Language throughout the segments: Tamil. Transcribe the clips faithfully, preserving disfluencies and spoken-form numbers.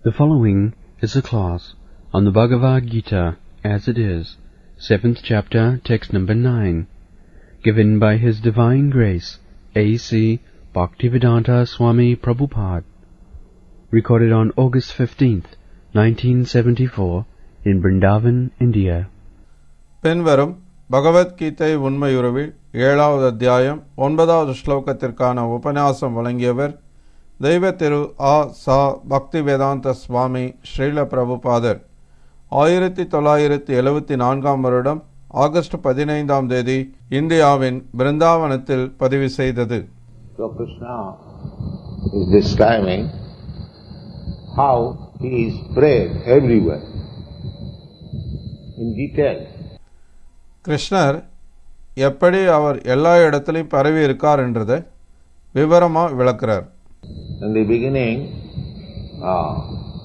The following is a class on the Bhagavad Gita as it is, seventh chapter, text number nine, given by His Divine Grace, A C Bhaktivedanta Swami Prabhupada, recorded on August fifteenth, nineteen seventy-four, in Vrindavan, India. பின்வரும் பகவத்கீதை உண்மையுறவில் ஏழாவது அத்தியாயம் ஒன்பதாவது ஸ்லோகத்திற்கான உபன்யாசம் வழங்கியவர் தெய்வ திரு ஆ சா பக்திவேதாந்த சுவாமி ஸ்ரீல பிரபுபாதர். ஆயிரத்தி தொள்ளாயிரத்தி எழுபத்தி நான்காம் வருடம் ஆகஸ்ட் பதினைந்தாம் தேதி இந்தியாவின் பிருந்தாவனத்தில் பதிவு செய்தது. So Krishna is describing how he is spread everywhere in detail. கிருஷ்ணர் எப்படி அவர் எல்லா இடத்திலும் பரவி இருக்கார் என்றதை விவரமா விளக்குறார். In the beginning, uh,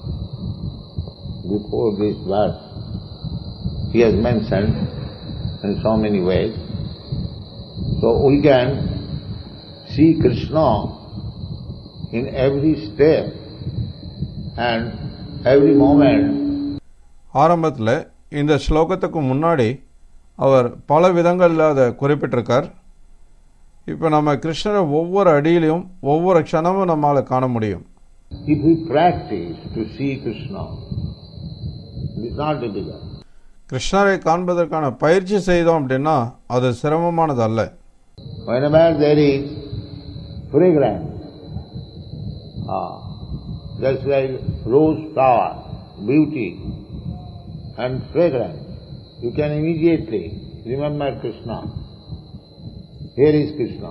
before this verse, he has mentioned in so many ways. So we can see Krishna in every step and every moment. ஆரம்பத்தில் இந்த ஸ்லோகத்துக்கு முன்னாடி அவர் பல விதங்களில் அதை குறிப்பிட்டிருக்கார். இப்போ நம்ம கிருஷ்ணரை ஒவ்வொரு அடியிலையும் ஒவ்வொரு க்ஷணமும் நம்மால் காண முடியும். If we practice to see Krishna, it is not difficult. கிருஷ்ணரை காண்பதற்கான பயிற்சி செய்தோம் அப்படின்னா அது சிரமமானது அல்ல. Whenever there is fragrance, ah, just like rose flower, beauty and fragrance, you can immediately remember Krishna. Here is Krishna.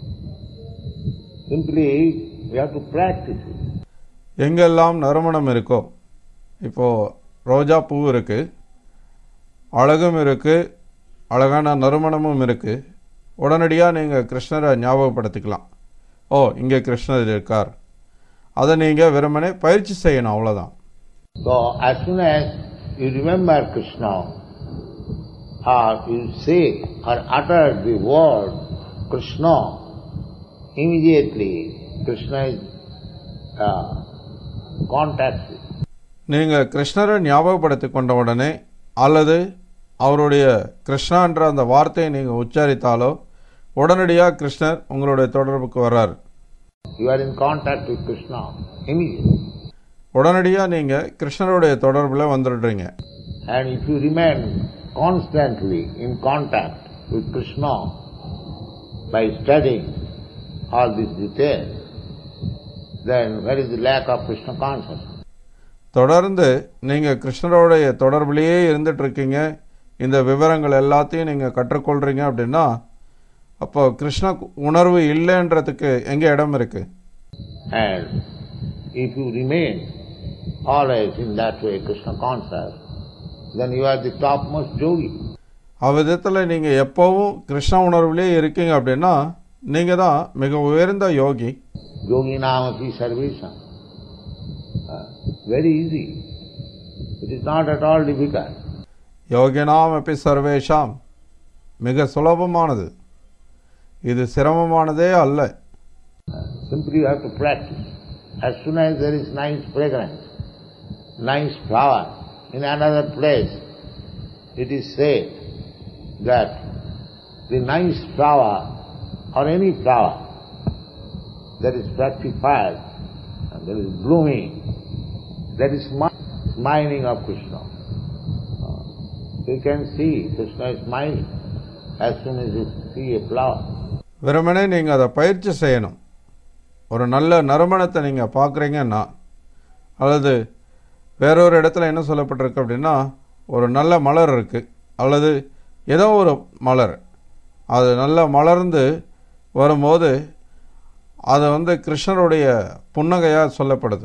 Simply we have to practice it. எங்கெல்லாம் நறுமணம் இருக்கோ, இப்போ ரோஜா பூ இருக்கு, அழகும் இருக்கு, அழகான நறுமணமும் இருக்கு, உடனடியாக நீங்கள் கிருஷ்ணரை ஞாபகப்படுத்திக்கலாம். ஓ, இங்கே கிருஷ்ணர் இருக்கார். அதை நீங்கள் வெறுமனே பயிற்சி செய்யணும், அவ்வளோதான். So as soon as you remember Krishna, or you say or utter the word Krishna, immediately Krishna is uh, contacts you. நீங்கள் கிருஷ்ணரை ஞாபகப்படுத்தி கொண்ட உடனே அல்லது அவருடைய கிருஷ்ணா என்ற அந்த வார்த்தையை நீங்கள் உச்சரித்தாலோ உடனடியாக கிருஷ்ணர் உங்களுடைய தொடர்புக்கு வர்றார். You are in contact with Krishna immediately. உடனடியாக நீங்கள் கிருஷ்ணருடைய தொடர்பில் வந்துடுறீங்க. And if you remain constantly in contact with Krishna by studying all these details, then where is the lack of Krishna consciousness? தொடர்ந்து நீங்கள் கிருஷ்ணருடைய தொடர்பிலேயே இருந்துட்டு இருக்கீங்க, இந்த விவரங்கள் எல்லாத்தையும் நீங்கள் கற்றுக்கொள்றீங்க அப்படின்னா அப்போ கிருஷ்ண உணர்வு இல்லைன்றதுக்கு எங்கே இடம் இருக்கு? And if you remain always in that way Krishna conscious, then you are the topmost yogi. அவ்விதத்தில் நீங்கள் எப்போவும் கிருஷ்ண உணர்விலே இருக்கீங்க அப்படின்னா நீங்கள் தான் மிக உயர்ந்த யோகி. Yogi namapi sarvesham. Very easy. It is not at all difficult. யோகினாம் அப்படி சர்வேஷாம், மிக சுலபமானது, இது சிரமமானதே அல்ல. Simply you have to practice. As soon as there is nice fragrance, nice flower in another place, it is said that the nice flower or any flower that is fructified and that is blooming, that is smiling of Krishna. You can see Krishna is smiling as soon as you see a flower. வெறுமனே நீங்கள் அதை பயிற்சி செய்யணும். ஒரு நல்ல நறுமணத்தை நீங்கள் பார்க்குறீங்கன்னா அல்லது வேறொரு இடத்துல என்ன சொல்லப்பட்டிருக்கு அப்படின்னா ஒரு நல்ல மலர் இருக்குது அல்லது ஏதோ ஒரு மலர் அது நல்லா மலர்ந்து வரும்போது அது வந்து கிருஷ்ணருடைய புன்னகையாக சொல்லப்படுது.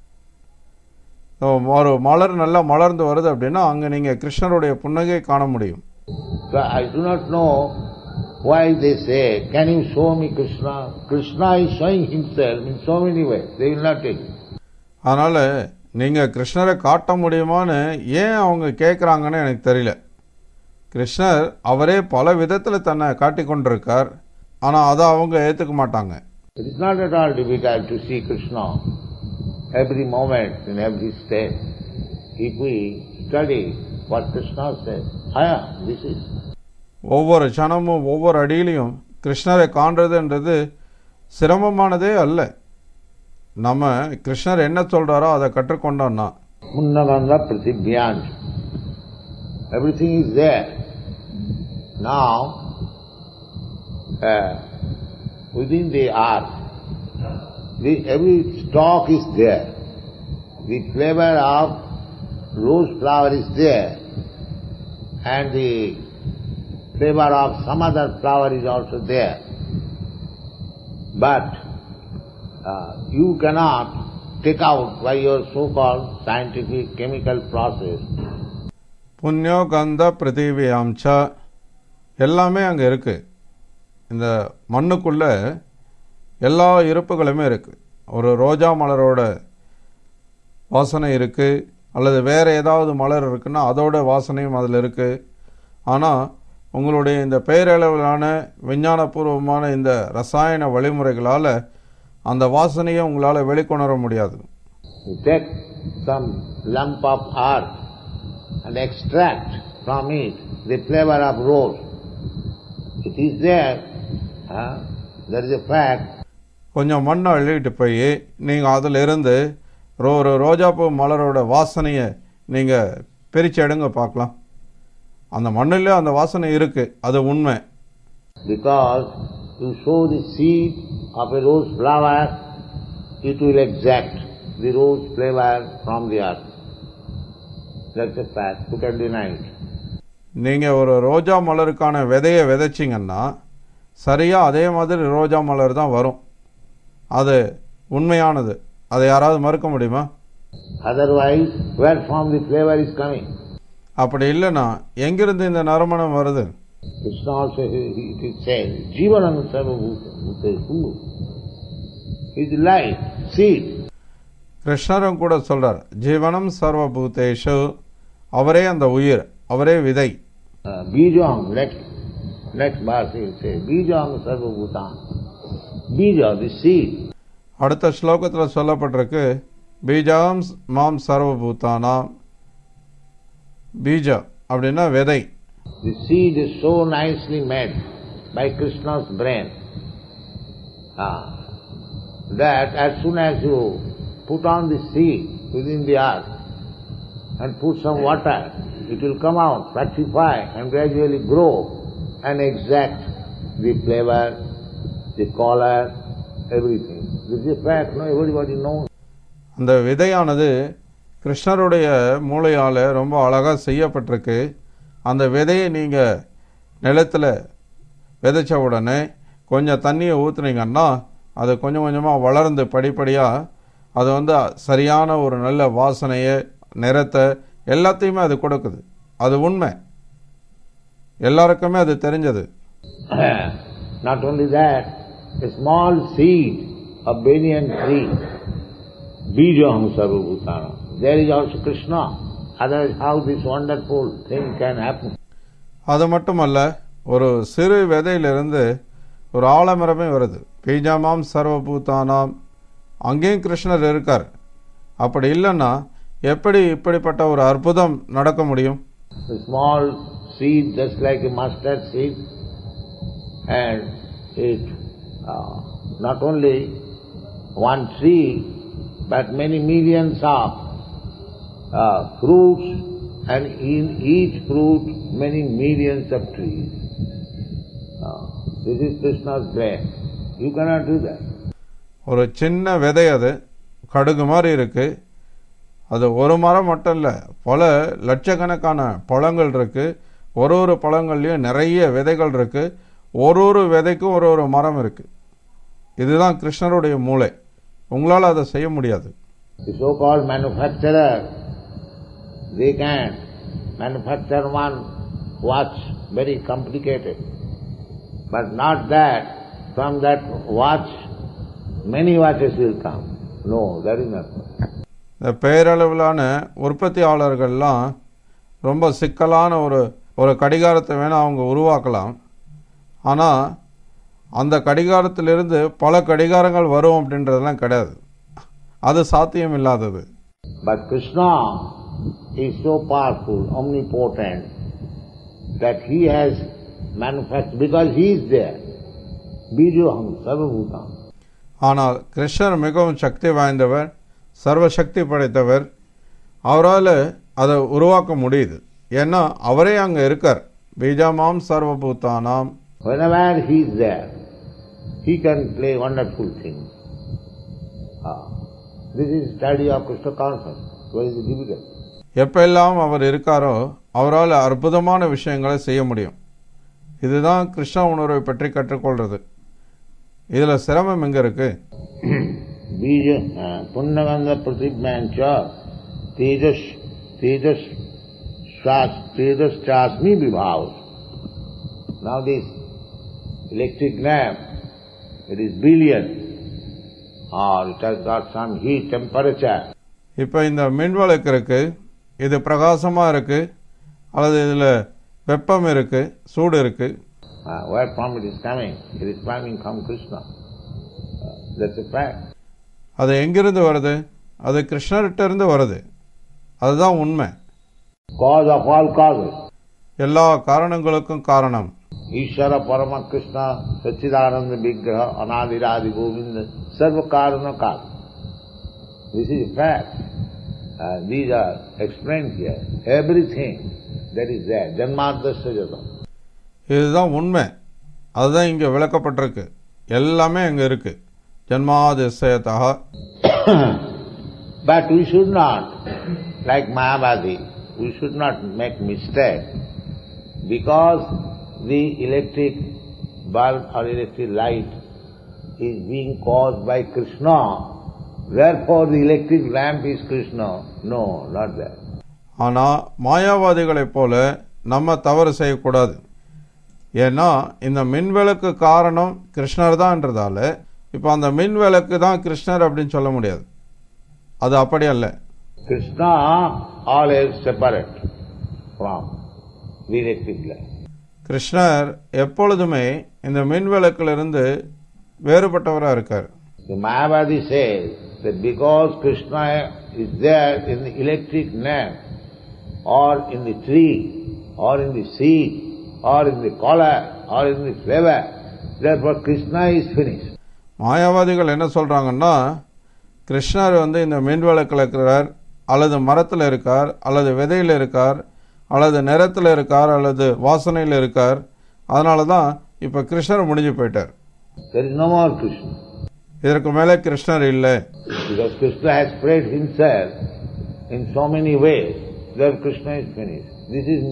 ஒரு மலர் நல்லா மலர்ந்து வருது அப்படின்னா அங்கே நீங்கள் கிருஷ்ணருடைய புன்னகையை காண முடியும். So I do not know why they say, can you show me Krishna? Krishna is showing himself in so many ways. They will not take it. அதனால் நீங்கள் கிருஷ்ணரை காட்ட முடியுமான்னு ஏன் அவங்க கேட்குறாங்கன்னு எனக்கு தெரியல. கிருஷ்ணர் அவரே பல விதத்தில் தன்னை காட்டிக்கொண்டிருக்கார், ஆனால் அதை அவங்க ஏற்றுக்க மாட்டாங்க. It is not at all difficult to see Krishna every moment, in every step. If we study what Krishna says, ah, this is. ஒவ்வொரு க்ஷணமும் ஒவ்வொரு அடியிலையும் கிருஷ்ணரை காண்றதுன்றது சிரமமானதே அல்ல. நம்ம கிருஷ்ணர் என்ன சொல்றாரோ அதை கற்றுக்கொண்டோம்னா Punnaganga Pratibhyam. Everything is there. Now, uh, within the earth, the, every stalk is there. The flavor of rose flower is there, and the flavor of some other flower is also there. But uh, you cannot take out by your so-called scientific chemical process. புண்ணியோ கந்த பிருத்திவியாம்ச எல்லாமே அங்கே இருக்கு. இந்த மண்ணுக்குள்ள எல்லா இருப்புகளுமே இருக்கு. ஒரு ரோஜா மலரோட வாசனை இருக்கு, அல்லது வேற ஏதாவது மலர் இருக்குன்னா அதோட வாசனையும் அதில் இருக்கு. ஆனால் உங்களுடைய இந்த பேரளவிலான விஞ்ஞானபூர்வமான இந்த ரசாயன வழிமுறைகளால் அந்த வாசனையை உங்களால் வெளிக்கொணர முடியாது. You take some lump of earth and extract from it the flavor of rose. It is there. Huh? That is a fact. கொஞ்சம் மண்ணை அள்ளிட்டு போய் நீங்கள் அதில் இருந்து ஒரு ரோஜாப்பூ மலரோட வாசனையை நீங்கள் பிரித்து எடுங்க பார்க்கலாம். அந்த மண்ணிலே அந்த வாசனை இருக்கு, அது உண்மை. Because you sow the seed of a rose flower, it will exact the rose flavor from the earth. That's a fact. You can deny it. நீங்கள் ஒரு ரோஜா மலருக்கான விதையை விதைச்சிங்கன்னா சரியாக அதே மாதிரி ரோஜா மலர் தான் வரும். அது உண்மையானது. அதை யாராவது மறுக்க முடியுமா? Otherwise, where from the flavor is coming? அப்படி இல்லைன்னா எங்கிருந்து இந்த நறுமணம் வருது? Krishna also it is said, Jivanam sarvabhutesu is life, seed. கிருஷ்ணரும் கூட சொல்றார், ஜீவனம் சர்வபூதேஷு, அவரே அந்த உயிர், அவரே விதை. Bijam, next next verse he will say, Bijam sarvabhutam. Bija, the seed. அடுத்த ஸ்லோகத்தில் சொல்லப்பட்டிருக்கு, பீஜாம் மாம் சர்வபூதானாம். பீஜா அப்படின்னா விதை. The seed is so nicely made by Krishna's brain ah, that as soon as you put on the seed within the earth and put some water, it will come out, fructify and gradually grow and exact the flavor, the color, everything. This is a fact, no, everybody knows. அந்த விதையானது கிருஷ்ணருடைய மூளையால் ரொம்ப அழகாக செய்யப்பட்டிருக்கு. அந்த விதையை நீங்கள் நிலத்தில் விதைச்ச உடனே கொஞ்சம் தண்ணியை ஊற்றுனீங்கன்னா அது கொஞ்சம் கொஞ்சமாக வளர்ந்து படிப்படியாக அது வந்து சரியான ஒரு நல்ல வாசனையை, நிறத்தை எல்லாத்தையுமே அது கொடுக்குது. அது உண்மை, எல்லாருக்குமே அது தெரிஞ்சது. Not only that, a small seed of banyan tree, Bijam sarvabhutana, there is also Krishna. Otherwise, how this wonderful thing can happen? அது மட்டுமல்ல, ஒரு சிறு விதையிலிருந்து ஒரு ஆலமரமே வருது. பீஜாமாம் சர்வபூதானாம், அங்கேயும் கிருஷ்ணர் இருக்கார். அப்படி இல்லைன்னா எப்படி இப்படிப்பட்ட ஒரு அற்புதம் நடக்க முடியும்? A small seed just like a mustard seed, and it uh, not only one tree but many millions of uh, fruits, and in each fruit many millions of trees. Uh, this is Krishna's brain. You cannot do that. ஒரு சின்ன விதை, அது கடுகு மாதிரி இருக்கு. அது ஒரு மரம் மட்டும் இல்லை, பல லட்சக்கணக்கான பழங்கள் இருக்கு. ஒரு ஒரு பழங்கள்லையும் நிறைய விதைகள் இருக்கு. ஒரு ஒரு விதைக்கும் ஒரு ஒரு மரம் இருக்கு. இதுதான் கிருஷ்ணருடைய மூளை. உங்களால் அதை செய்ய முடியாது. The so-called manufacturer, they can manufacture one watch very complicated, but not that from that watch many watches will come. No, that is not. இந்த பேரளவிலான உற்பத்தியாளர்கள்லாம் ரொம்ப சிக்கலான ஒரு ஒரு கடிகாரத்தை வேணால் அவங்க உருவாக்கலாம். ஆனால் அந்த கடிகாரத்திலிருந்து பல கடிகாரங்கள் வரும் அப்படின்றதெல்லாம் கிடையாது. அது சாத்தியம் இல்லாதது. But Krishna is so powerful, omnipotent, that he has manufactured, because he is there. Bijoham sarvabhutam. ஆனால் கிருஷ்ணர் மிகவும் சக்தி வாய்ந்தவர், சர்வசக்தி படைத்தவர். அவரால் அதை உருவாக்க முடியுது. ஏன்னா அவரே அங்கே இருக்கார். பீஜமாம் சர்வபூதானாம். Whenever he is there, he can play wonderful things. Ah. This is study of Krishna consciousness. Very difficult. எப்பெல்லாம் அவர் இருக்காரோ அவரால் அற்புதமான விஷயங்களை செய்ய முடியும். இதுதான் கிருஷ்ண உணர்வை பற்றி கற்றுக்கொள்றது. இதுல சிரமம் எங்க இருக்கு? பீஜ புன்னகந்த பிரதிப்ஞான்ச தேஜஸ் தேஜஸ் ஸ்வாஸ் தேஜஸ் சாஸ்மி விபாவ். Now this electric lamp, it is brilliant, or it has got some heat temperature. இப்போ இந்த மின்விளக்கு இருக்கு, இது பிரகாசமா இருக்கு, அல்லது இதுல வெப்பம் இருக்கு, சூடு இருக்கு. Uh, where from it is coming? It is coming from Krishna. Uh, that's a fact. அது எங்கிருந்து வருது? அது கிருஷ்ணர்கிட்ட இருந்து வருது. அதுதான் உண்மை. Cause of all causes. எல்லா காரணங்களுக்கும் காரணம். ஈஸ்வர பரம கிருஷ்ண சச்சிதானந்த விக்கிரக அநாதிராதி கோவிந்த சர்வ காரண கார. This is a fact. Uh, these are explained here. Everything that is there. Janmadasya jatam. இதுதான் உண்மை. அதுதான் இங்க விளக்கப்பட்டிருக்கு. எல்லாமே அங்க இருக்கு. ஜன்மாதிசயதா. But we should not, like Mayavadi, we should not make mistake, because the electric bulb or electric light is being caused by Krishna, therefore the electric lamp is Krishna. No, not that. ஆனா மாயாவாதிகளைப் போல நம்ம தவறு செய்யக்கூடாது. ஏன்னா இந்த மின்விளக்கு காரணம் கிருஷ்ணர் தான்ன்றதால இப்ப அந்த மின்விளக்கு தான் கிருஷ்ணர் அப்படின்னு சொல்ல முடியாது. அது அப்படி அல்ல. Krishna always separate from the electric light. கிருஷ்ணர் எப்பொழுதுமே இந்த மின்விளக்கிலிருந்து வேறுபட்டவரா இருக்கார். The Mayavadi says that because Krishna is there in the electric lamp, or in the tree, or in the seed, or in the color, or in the flavor, therefore Krishna is finished. மாயாவாதிகள் என்ன சொல்றாங்கன்னா, கிருஷ்ணர் வந்து இந்த மின்விளக்கில் இருக்கிறார், அல்லது மரத்தில் இருக்கார், அல்லது விதையில் இருக்கார், அல்லது நிறத்தில் இருக்கார், அல்லது வாசனையில் இருக்கார். அதனால தான் இப்ப கிருஷ்ணர் முடிஞ்சு போயிட்டார். There is no more Krishna. இதற்கு மேலே கிருஷ்ணர் இல்லை. Because Krishna has spread himself in so many ways, therefore Krishna is finished. This is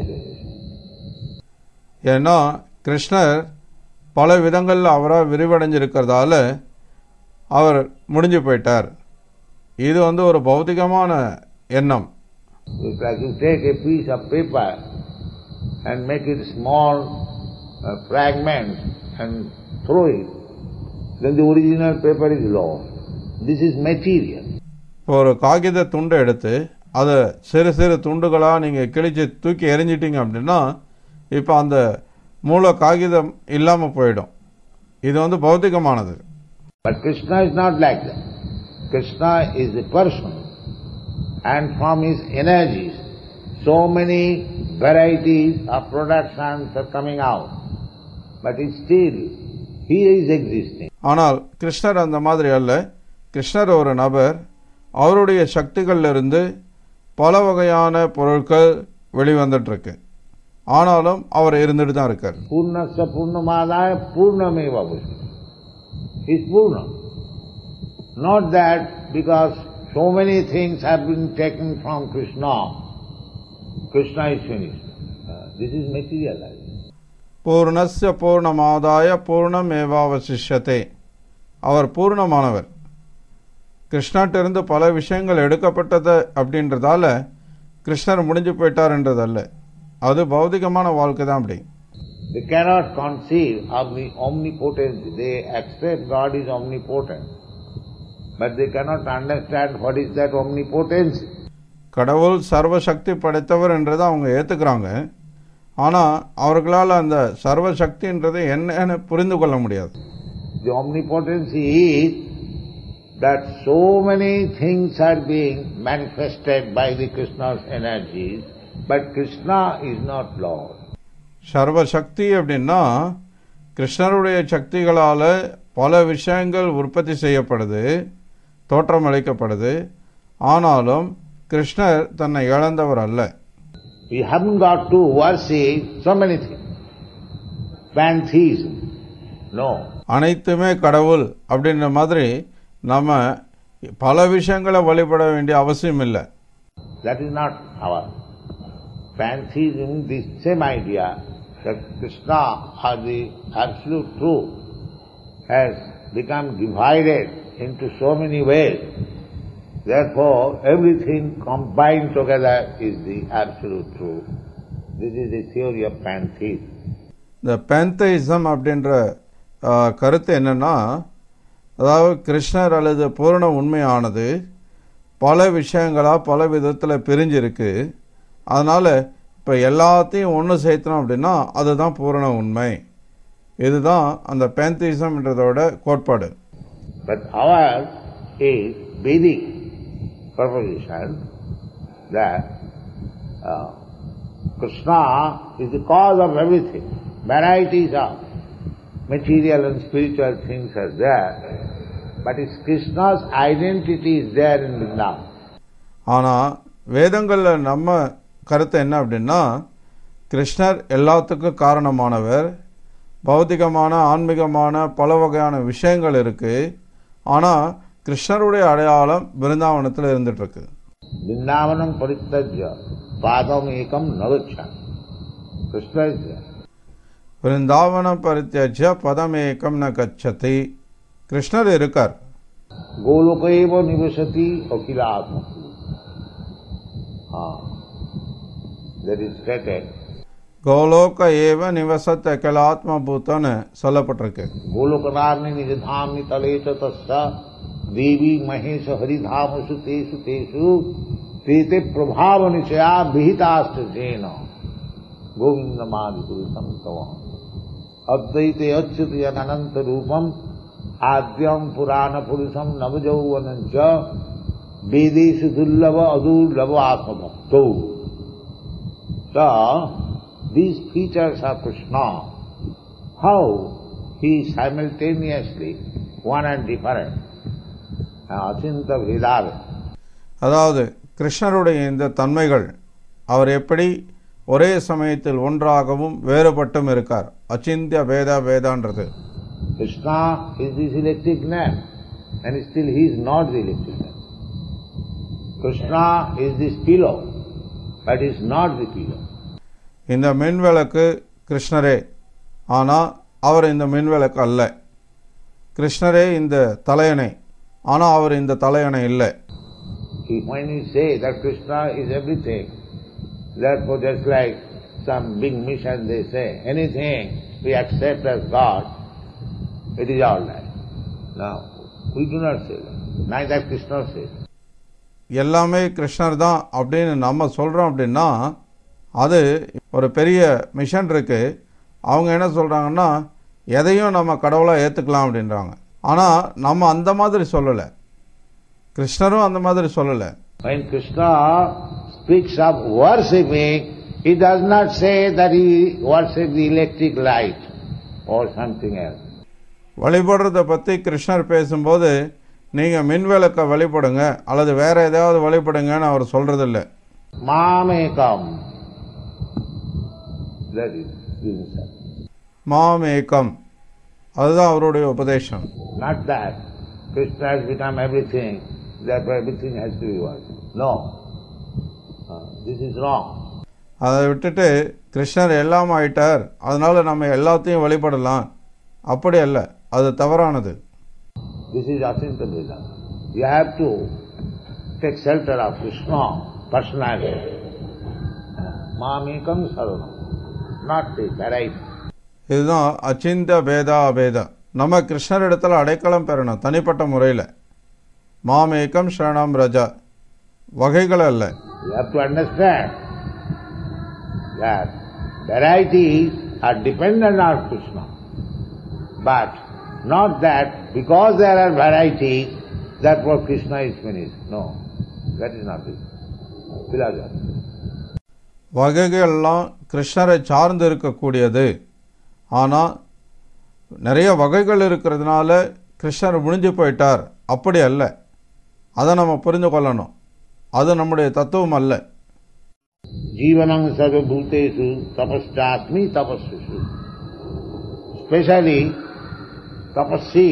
ஏன்னா கிருஷ்ணர் பல விதங்களில் அவராக விரிவடைஞ்சிருக்கிறதால அவர் முடிஞ்சு போயிட்டார். இது வந்து ஒரு பௌதிகமான எண்ணம். It's like you take a piece of paper and make it small uh, fragments and throw it, then the original paper is lost. This is material. இப்போ ஒரு காகித துண்டை எடுத்து அதை சிறு சிறு துண்டுகளாக நீங்கள் கிழிச்சு தூக்கி எறிஞ்சிட்டீங்க அப்படின்னா இப்போ அந்த மூல காகிதம் இல்லாமல் போயிடும். இது வந்து பௌத்திகமானது. But Krishna is not like that. Krishna is the person, and from his energies so many varieties of productions are coming out, but still he is existing. ஆனால் கிருஷ்ணர் அந்த மாதிரி அல்ல. கிருஷ்ணர் ஒரு நபர். அவருடைய சக்திகளிலிருந்து பல வகையான பொருட்கள் வெளிவந்துட்டு இருக்கு. ஆனாலும் அவர் இருந்துட்டு தான் இருக்கார். பூர்ணஸ்ய பூர்ணமாதாய பூர்ணமேவ அவசியம். He is Purna. Not that because so many things have been taken from Krishna, Krishna is finished. Uh, this is materialized. பூர்ணஸ்ய பூர்ணமாதாய பூர்ணமேவாவசிஷ்யதே. அவர் பூர்ணமானவர். கிருஷ்ணர்ட்டிருந்து பல விஷயங்கள் எடுக்கப்பட்டது அப்படின்றதால கிருஷ்ணர் முடிஞ்சு போயிட்டார் என்றதல்ல. அது பௌதிகமான வாழ்க்கை தான். அப்படி They cannot conceive of the omnipotence. They accept God is omnipotent, but they cannot understand what is that omnipotence. கடவுள் சர்வசக்தி படைத்தவர் என்றதை அவங்க ஏத்துக்கிறாங்க. ஆனா அவர்களால் அந்த சர்வசக்தின்றதை என்னன்னு புரிந்து கொள்ள முடியாது. The omnipotence is that so many things are being manifested by the Krishna's energies, but Krishna is not Lord. சர்வ சக்தி அப்படின்னா கிருஷ்ணருடைய சக்திகளால பல விஷயங்கள் உற்பத்தி செய்யப்படுது, தோற்றமளிக்கப்படுது. ஆனாலும் கிருஷ்ணர் தன்னை இழந்தவர் அல்ல. We haven't got to worship so many things. Pantheism. No. அனைத்துமே கடவுள் அப்படின்ற மாதிரி நம்ம பல விஷயங்களை வழிபட வேண்டிய அவசியம் இல்லை. That is not our pantheism. This same idea that Krishna or the absolute truth has become divided into so many ways. Therefore, everything combined together is the absolute truth. This is the theory of pantheism. இந்த பேந்தயிசம் அப்படின்ற கருத்து என்னன்னா, அதாவது கிருஷ்ணர் அல்லது பூரண உண்மையானது பல விஷயங்களா பல விதத்தில் பிரிஞ்சிருக்கு. அதனால இப்போ எல்லாத்தையும் ஒன்று சேர்த்தோம் அப்படின்னா அதுதான் பூரண உண்மை. இதுதான் அந்த பேந்தயிசம்ன்றதோட கோட்பாடு. But ours is Vedic proposition that uh, Krishna is the cause of everything. Varieties of material and spiritual things are there, but it's Krishna's identity is there in Vrindavan. ஆனால் வேதங்களில் நம்ம கருத்து என்ன அப்படின்னா, கிருஷ்ணர் எல்லாத்துக்கும் காரணமானவர். பௌத்திகமான ஆன்மீகமான பல வகையான விஷயங்கள் இருக்கு. ஆனால் கிருஷ்ணருடைய அடையாளம் பிருந்தாவனத்தில் இருந்துட்டு இருக்கு. பிருந்தாவனம் பரித்யஜ்ய பாதம் ஏகம் நகச்ச. கிருஷ்ணர் பிருந்தாவனம் பரித்யஜ்ய பதம் ஏகம் ந கச்சதி. கிருஷ்ணர் இருக்கார். கோலோகேவ நிவசதி அகிலாத்ம. That is stated. கோலோக ஏவ நிவசத் அகிலாத்ம பூத்தன்னு சொல்லப்பட்டிருக்கு. கோலோகனார்னி நிஜதாம்னி தலேச தஸ்ஸ தேவி மகேஷ ஹரிதாமசு தேசு தேசு தேதே பிரபாவ நிச்சயா விஹிதாஸ்தேன கோவிந்தமாதி புருஷம் தவம் அத்வைதே அच्युत அனந்த ரூபம் ஆத்யம் புராண புருஷம் நவஜௌவனம் ச வேதேஷு துர்லப அதுர்லப ஆத்மபக்தௌ. So these features of Krishna, how he is simultaneously one and different. Achinta Bhedave. அதாவது கிருஷ்ணருடைய இந்த தன்மைகள், அவர் எப்படி ஒரே சமயத்தில் ஒன்றாகவும் வேறுபட்டும் இருக்கார். அச்சிந்திய பேத வேதான்றது. Krishna is this electric lamp and still he is not the electric lamp. Krishna is this pillow but is not the pillow. இந்த மின்விளக்கு கிருஷ்ணரே, ஆனால் அவர் இந்த மின்விளக்கு அல்ல. கிருஷ்ணரே இந்த தலையணை, ஆனால் அவர் இந்த தலையணை இல்லை. When we say that Krishna is everything, therefore just like some big mission they say, anything we accept as God, it is all right. Now, we do not say that. Neither Krishna says. எல்லாமே கிருஷ்ணர் தான் அப்படின்னு நம்ம சொல்கிறோம் அப்படின்னா, அது ஒரு பெரிய மிஷன் இருக்கு. அவங்க என்ன சொல்கிறாங்கன்னா, எதையும் நம்ம கடவுளாக ஏற்றுக்கலாம் அப்படின்றாங்க. ஆனால் நம்ம அந்த மாதிரி சொல்லலை, கிருஷ்ணரும் அந்த மாதிரி சொல்லலை. When Krishna speaks of worshipping, he does not say that he worships the electric light or something else. வழிபடுறதை பற்றி கிருஷ்ணர் பேசும்போது நீங்கள் மின்விளக்கை வழிபடுங்க அல்லது வேற ஏதாவது வழிபடுங்கன்னு அவர் சொல்றதில்லை. மாமேகம், மாமேகம், அதுதான் அவருடைய உபதேசம். Not that Krishna has become everything, therefore everything has to be worshipped. No, uh, this is wrong. அதை விட்டுட்டு கிருஷ்ணர் எல்லாம் ஆயிட்டார், அதனால நம்ம எல்லாத்தையும் வழிபடலாம், அப்படி அல்ல, அது தவறானது. This is Achinta Vedanta. You have to take shelter of Krishna personality. Mamekam saranam, not the variety. இதுதான் அச்சிந்த பேதா அபேதா. நம்ம கிருஷ்ணரிடத்தில் அடைக்கலம் பெறணும் தனிப்பட்ட முறையில். மாமேகம் சரணம் ரஜா, வகைகள் அல்ல. You have to understand that varieties are dependent on Krishna, but not that because there are varieties, therefore Krishna is finished. No, that is not it. Philosophy. வகைகள்லாம் கிருஷ்ணரை சார்ந்து இருக்கக்கூடியது. ஆனால் நிறைய வகைகள் இருக்கிறதுனால கிருஷ்ணர் முடிஞ்சு போயிட்டார், அப்படி அல்ல. அதை நம்ம புரிந்து கொள்ளணும். அது நம்முடைய தத்துவம் அல்ல. ஜீவனங் சர்வபூதேஷு தபஸ்யாஸ்மி தபஸ்விஷு. Especially tapasvi.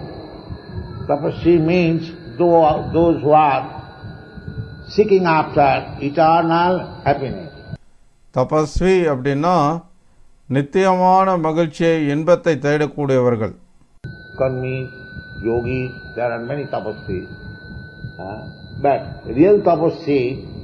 Tapasvi means those who are seeking after eternal happiness. Thapaswi அப்படின்னா நித்தியமான மகிழ்ச்சியை, இன்பத்தை தேடக்கூடியவர்கள். Karmi, yogis, there are many tapasvis. Uh, but real tapasvi,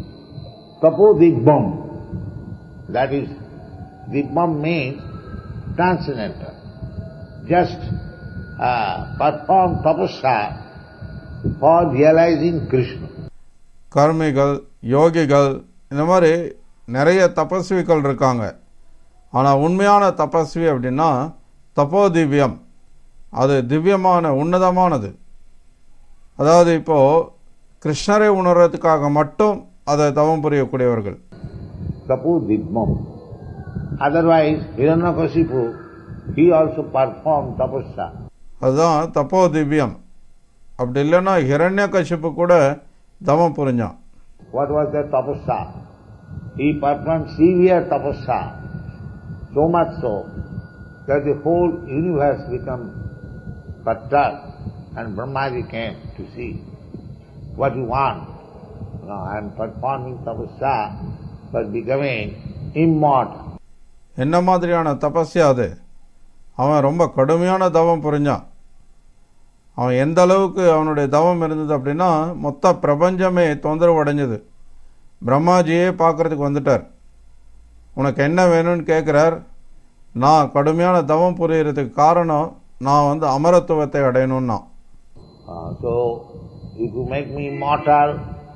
tapodibham. That is, dibham means transcendental. Just uh, perform tapasya for realizing Krishna. கர்மிகள், யோகிகள், இந்த மாதிரி நிறைய தபஸ்விகள் இருக்காங்க. ஆனால் உண்மையான தபஸ்வி அப்படின்னா தபோ திவ்யம், அது திவ்யமான உன்னதமானது. அதாவது இப்போ கிருஷ்ணரை உணர்றதுக்காக மட்டும் அதை தவம் புரியக்கூடியவர்கள். தபோ திவ்யம். Otherwise, Hiranyakashipu, he also performed tapasya. அதுதான் தபோ திவ்யம். அப்படி இல்லைன்னா ஹிரண்யகசிப்பு கூட தவம் புரிஞ்சான். What was the tapasya? He performed severe tapasya, so much so that the whole universe became perturbed, and Brahmaji came to see what you want. No, I am performing tapasya for becoming immortal. என்ன மாதிரியான தபஸ்யா அது? அவன் ரொம்ப கடுமையான தவம் புரிஞ்சான். அவன் எந்த அளவுக்கு அவனுடைய தவம் இருந்தது அப்படின்னா மொத்த பிரபஞ்சமே தொந்தரவு அடைஞ்சது. பிரம்மாஜியே பார்க்கறதுக்கு வந்துட்டார். உனக்கு என்ன வேணும்னு கேட்குறார். நான் கடுமையான தவம் புரியறதுக்கு காரணம் நான் வந்து அமரத்துவத்தை அடையணும்னா. So, if you make me immortal,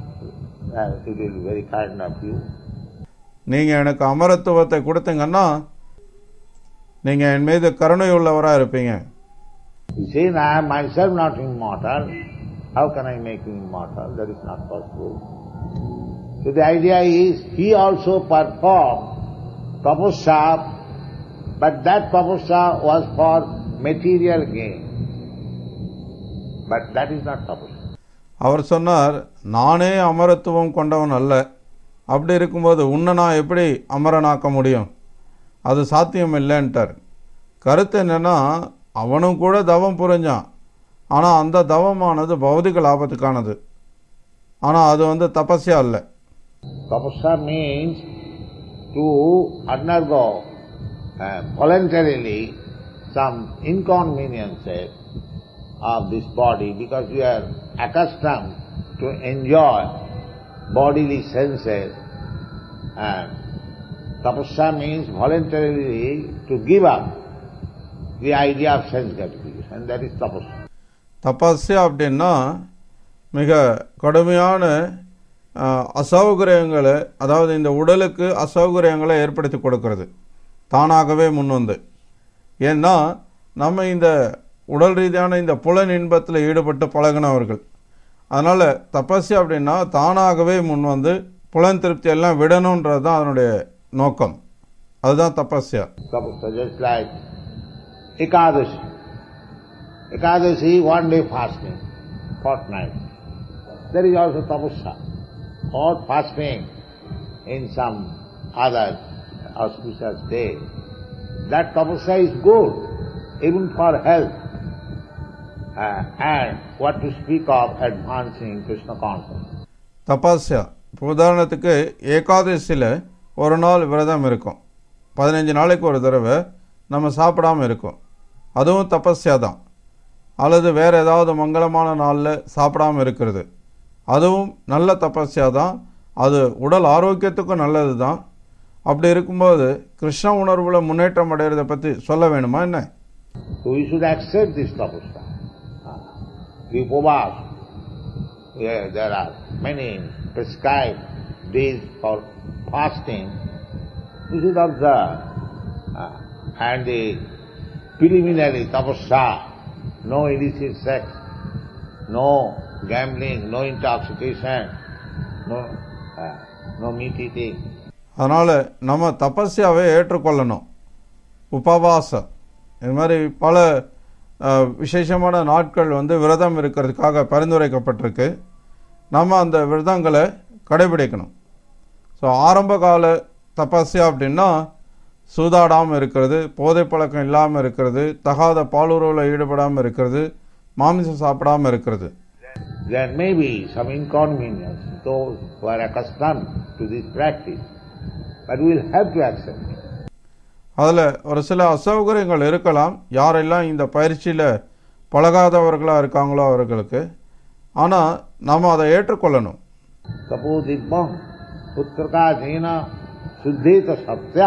it will be very kind of you. நீங்கள் எனக்கு அமரத்துவத்தை கொடுத்தீங்கன்னா நீங்கள் என் மீது கருணை உள்ளவராக இருப்பீங்க. You say, I am myself not immortal. How can I make you immortal? That is not possible. So the idea is, he also performed tapasya, but that tapasya was for material gain. But that is not tapasya. அவர் சொன்னார், நானே அமரத்துவம் கொண்டவன் அல்ல. அப்படி இருக்கும்போது உன்னை நான் எப்படி அமரனாக்க முடியும்? அது சாத்தியம் இல்லைன்ட்டார். கருத்து என்னன்னா, அவனும் கூட தவம் புரிஞ்சான். ஆனால் அந்த தவமானது பௌதிக லாபத்துக்கானது. ஆனால் அது வந்து தபஸ்யா இல்லை. Tapasya means to undergo uh, voluntarily some inconveniences of this body, because we are accustomed to enjoy bodily senses, and tapasya means voluntarily to give up the idea of sense gratification, and that is tapasya. தபஸ்யா அப்படின்னா மிக கடுமையான அசௌகரியங்களை, அதாவது இந்த உடலுக்கு அசௌகரியங்களை ஏற்படுத்தி கொடுக்கிறது தானாகவே முன்வந்து. ஏன்னா நம்ம இந்த உடல் ரீதியான இந்த புலன் இன்பத்தில் ஈடுபட்டு பழகினவர்கள். அதனால் தபஸ்யா அப்படின்னா தானாகவே முன் வந்து புலன் திருப்தி எல்லாம் விடணுன்றது தான் அதனுடைய நோக்கம். அதுதான் தபஸ்யா. Just like Ekadashi. Ekadashi, one day fasting, fortnight. There is also tapasya. Or fasting in some other auspicious day. That tapasya is good, even for health. Uh, and what to speak of advancing Krishna consciousness. தபஸ்யா உதாரணத்துக்கு ஏகாதசியில் ஒரு நாள் விரதம் இருக்கும். பதினஞ்சு நாளைக்கு ஒரு தடவை நம்ம சாப்பிடாமல் இருக்கும். அதுவும் தபஸ்யா தான். அல்லது வேறு ஏதாவது மங்களமான நாளில் சாப்பிடாமல் இருக்கிறது, அதுவும் நல்ல தபஸ்யா தான். அது உடல் ஆரோக்கியத்துக்கும் நல்லது தான். அப்படி இருக்கும்போது கிருஷ்ண உணர்வில் முன்னேற்றம் அடைகிறத பற்றி சொல்ல வேணுமா என்ன? So we should accept this tapasya. The upavas, yeah, there are many prescribed days for fasting. We should observe. Uh, and the preliminary tapasya, no illicit sex, no gambling, no intoxication, no, uh, no meat eating. அதனால் நம்ம தபஸ்யாவை ஏற்றுக்கொள்ளணும். உபவாசம் இது மாதிரி பல விசேஷமான நாட்கள் வந்து விரதம் இருக்கிறதுக்காக பரிந்துரைக்கப்பட்டிருக்கு. நம்ம அந்த விரதங்களை கடைபிடிக்கணும். ஸோ ஆரம்ப கால தபஸ்யா அப்படின்னா சூதாடாமல் இருக்கிறது, போதை பழக்கம் இல்லாமல் இருக்கிறது, தகாத பாலுறவில் ஈடுபடாமல் இருக்கிறது, மாமிசம் சாப்பிடாமல் இருக்கிறது. There may be some inconvenience, those who are accustomed to this practice, but we will have to accept it. அதில் ஒரு சில அசௌகரியங்கள் இருக்கலாம், யாரெல்லாம் இந்த பயிற்சியில் பழகாதவர்களாக இருக்காங்களோ அவர்களுக்கு. ஆனால் நாம் அதை ஏற்றுக்கொள்ளணும். Suppose if one putraka jena suddheta satya,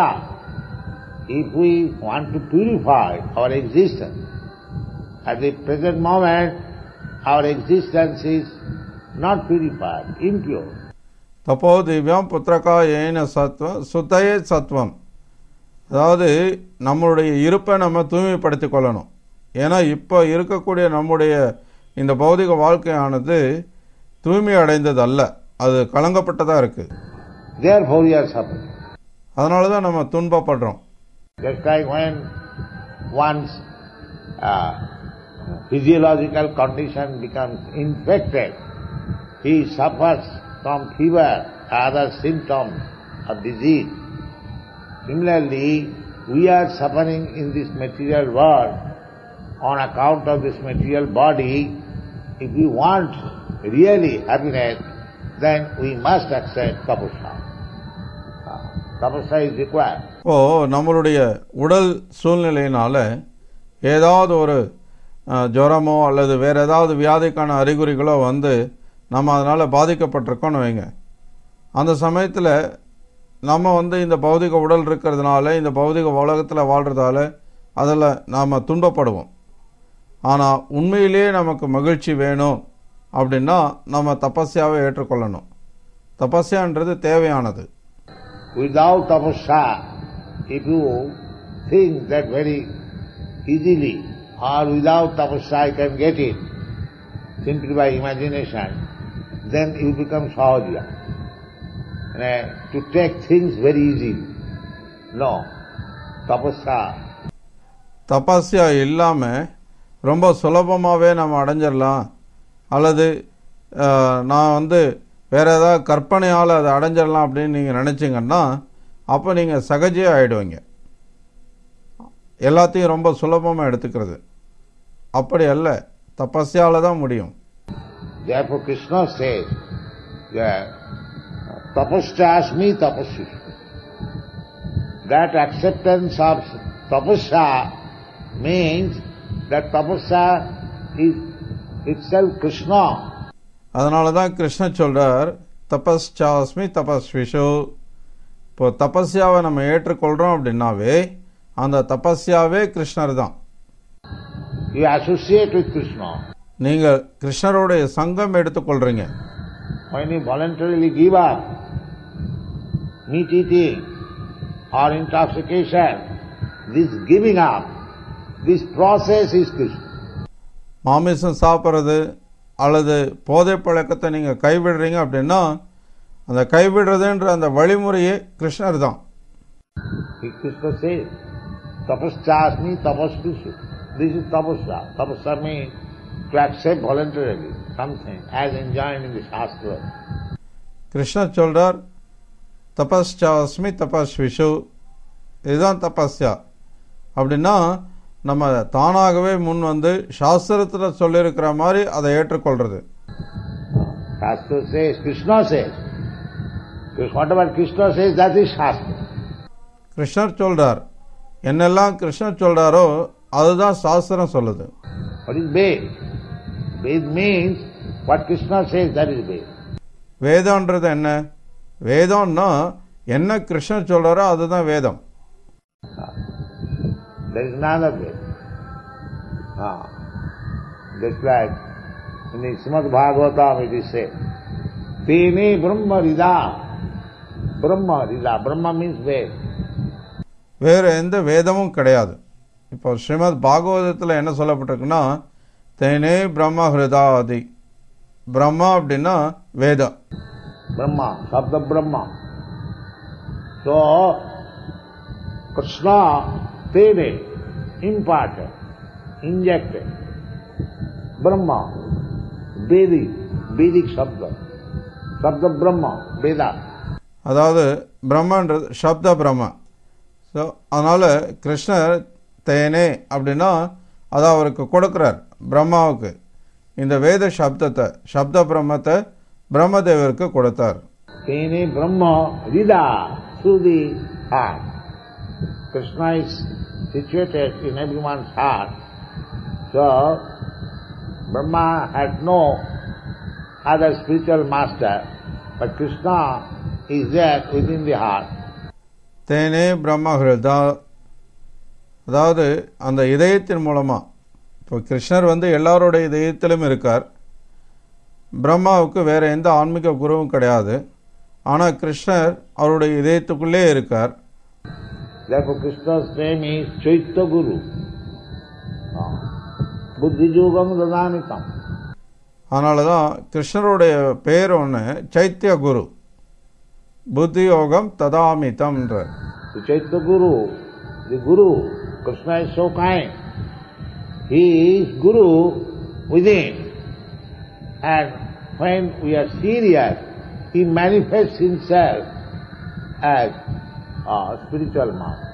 if we want to purify our existence, at the present moment our existence is not purified, impure. தப்போ திவ்யம் புத்திரகா ஏன சத்வம் சுத்தயே சத்வம். அதாவது நம்மளுடைய இருப்பை நம்ம தூய்மைப்படுத்திக் கொள்ளணும். ஏன்னா இப்போ இருக்கக்கூடிய நம்முடைய இந்த பௌதிக வாழ்க்கையானது தூய்மை அடைந்தது அல்ல, அது கலங்கப்பட்டதாக இருக்குது. Therefore we are suffering. அதனால தான் நம்ம துன்பப்படுறோம். Just like when one's uh, physiological condition becomes infected, he suffers from fever, other symptoms of disease. Similarly, we are suffering in this material world on account of this material body. If we want really happiness, then we must accept tapasya. Uh, tapasya is required. ஓ நம்மளுடைய உடல் சூழ்நிலையினால ஏதாவது ஒரு ஜுரமோ அல்லது வேறு ஏதாவது வியாதிக்கான அறிகுறிகளோ வந்து நம்ம அதனால் பாதிக்கப்பட்டிருக்கோன்னு வைங்க. அந்த சமயத்தில் நம்ம வந்து இந்த பௌதிக உடல் இருக்கிறதுனால, இந்த பௌதிக உலகத்தில் வாழ்கிறதால அதில் நாம் துன்பப்படுவோம். ஆனால் உண்மையிலேயே நமக்கு மகிழ்ச்சி வேணும் அப்படின்னா நம்ம தபஸ்யாவை ஏற்றுக்கொள்ளணும். தபஸ்யான்றது தேவையானது. Without tapasya, if you think that very easily or without tapasya I can get it simply by imagination, then you become sahaja. Uh, to take things very easily. No. Tapasya. தபஸ்யா இல்லாமல் ரொம்ப சுலபமாகவே நம்ம அடைஞ்சிடலாம், அல்லது நான் வந்து வேறு ஏதாவது கற்பனையால் அதை அடைஞ்சிடலாம் அப்படின்னு நீங்கள் நினச்சிங்கன்னா அப்போ நீங்கள் சகஜியாக ஆகிடுவீங்க. எல்லாத்தையும் ரொம்ப சுலபமாக எடுத்துக்கிறது அப்படி அல்ல, தபஸ்யால தான் முடியும். Therefore Krishna says that tapasyasmi tapasya. That acceptance of tapasya means that tapasya is itself Krishna. அதனால தான் கிருஷ்ண சொல்றார் தபஸ்சாஸ்மி தபஸ்விஷு. இப்போ தபஸ்யாவை நம்ம ஏற்றுக்கொள்கிறோம் அப்படின்னாவே அந்த தபஸ்யாவே கிருஷ்ணர் தான். You associate with Krishna. நீங்கள் கிருஷ்ணருடைய சங்கம் எடுத்துக்கொள்றீங்க. When you voluntarily give up meat eating or intoxication, this giving up, this process is Krishna. மாமிசம் சாப்பிட்றது அல்லது போதை பழக்கத்தை நீங்கள் கைவிடுறீங்க அப்படின்னா அந்த கைவிடுறதுன்ற அந்த வழிமுறையே கிருஷ்ணர் தான். Krishna says, tapasyasmi tapasvishu. This is tapasya. Tapasya means to accept voluntarily something as enjoined in the Shastra. கிருஷ்ணர் சொல்றார் தபஸ்சாஸ்மி தபஸ்விஷு, இதுதான் தபஸ்யா. அப்படின்னா நம்ம தானாகவே முன் வந்து சாஸ்திரத்தில் சொல்லியிருக்கிற மாதிரி அதை ஏற்றுக்கொள்றது. Shastra says, Krishna says. Whatever Krishna says, that is Shastra. கிருஷ்ணர் சொல்றார், என்னெல்லாம் கிருஷ்ணர் சொல்றாரோ அதுதான் சாஸ்திரம் சொல்லுது. What is Ved? Ved means what Krishna says, that is Ved. வேதம்ன்றது என்ன? வேதம்னா என்ன கிருஷ்ணர் சொல்றாரோ அதுதான் வேதம். There is none of it. Ah. Just like in the Srimad Bhagavatam it is said, Tene Brahma Rida. Brahma Rida. Brahma means Ved. வேறு எந்த வேதமும் கிடையாது. இப்போ ஸ்ரீமத் பாகவதத்தில் என்ன சொல்லப்பட்டிருக்குன்னா தேனே பிரம்ம ஹிருதாதி, பிரம்மா அப்படின்னா Veda. Brahma, Sabda Brahma. So, Krishna, Tene, imparted, injected. Brahma, Vedic, Vedic Sabda. Sabda Brahma, Veda. அதாவது பிரம்மன்றது சப்த பிரம்ம. ஸோ அதனால் கிருஷ்ணர் தேனே அப்படின்னா அதை அவருக்கு கொடுக்குறார் பிரம்மாவுக்கு. இந்த வேத சப்தத்தை சப்த பிரம்மத்தை பிரம்மதேவருக்கு கொடுத்தார். தேனே பிரம்மா ரிதா சுதி heart. Krishna is situated in everyone's heart. So, Brahma had no other spiritual master, but Krishna is there within the heart. தேனே பிரம்ம ஹிருதா, அதாவது அந்த இதயத்தின் மூலமாக. இப்போ கிருஷ்ணர் வந்து எல்லாரோட இதயத்திலும் இருக்கார். பிரம்மாவுக்கு வேறு எந்த ஆன்மீக குருவும் கிடையாது. ஆனால் கிருஷ்ணர் அவருடைய இதயத்துக்குள்ளே இருக்கார். Therefore Krishna's name is Chaitya Guru. Buddhi Yogam Dadanitam. அதனால தான் கிருஷ்ணருடைய பேர் ஒன்று சைத்திய குரு, புத்தி யோகம் ததாமிதம்ன்ற. Chaitya Guru, the Guru, Krishna is so kind. He is Guru within. And when we are serious, he manifests himself as a spiritual master.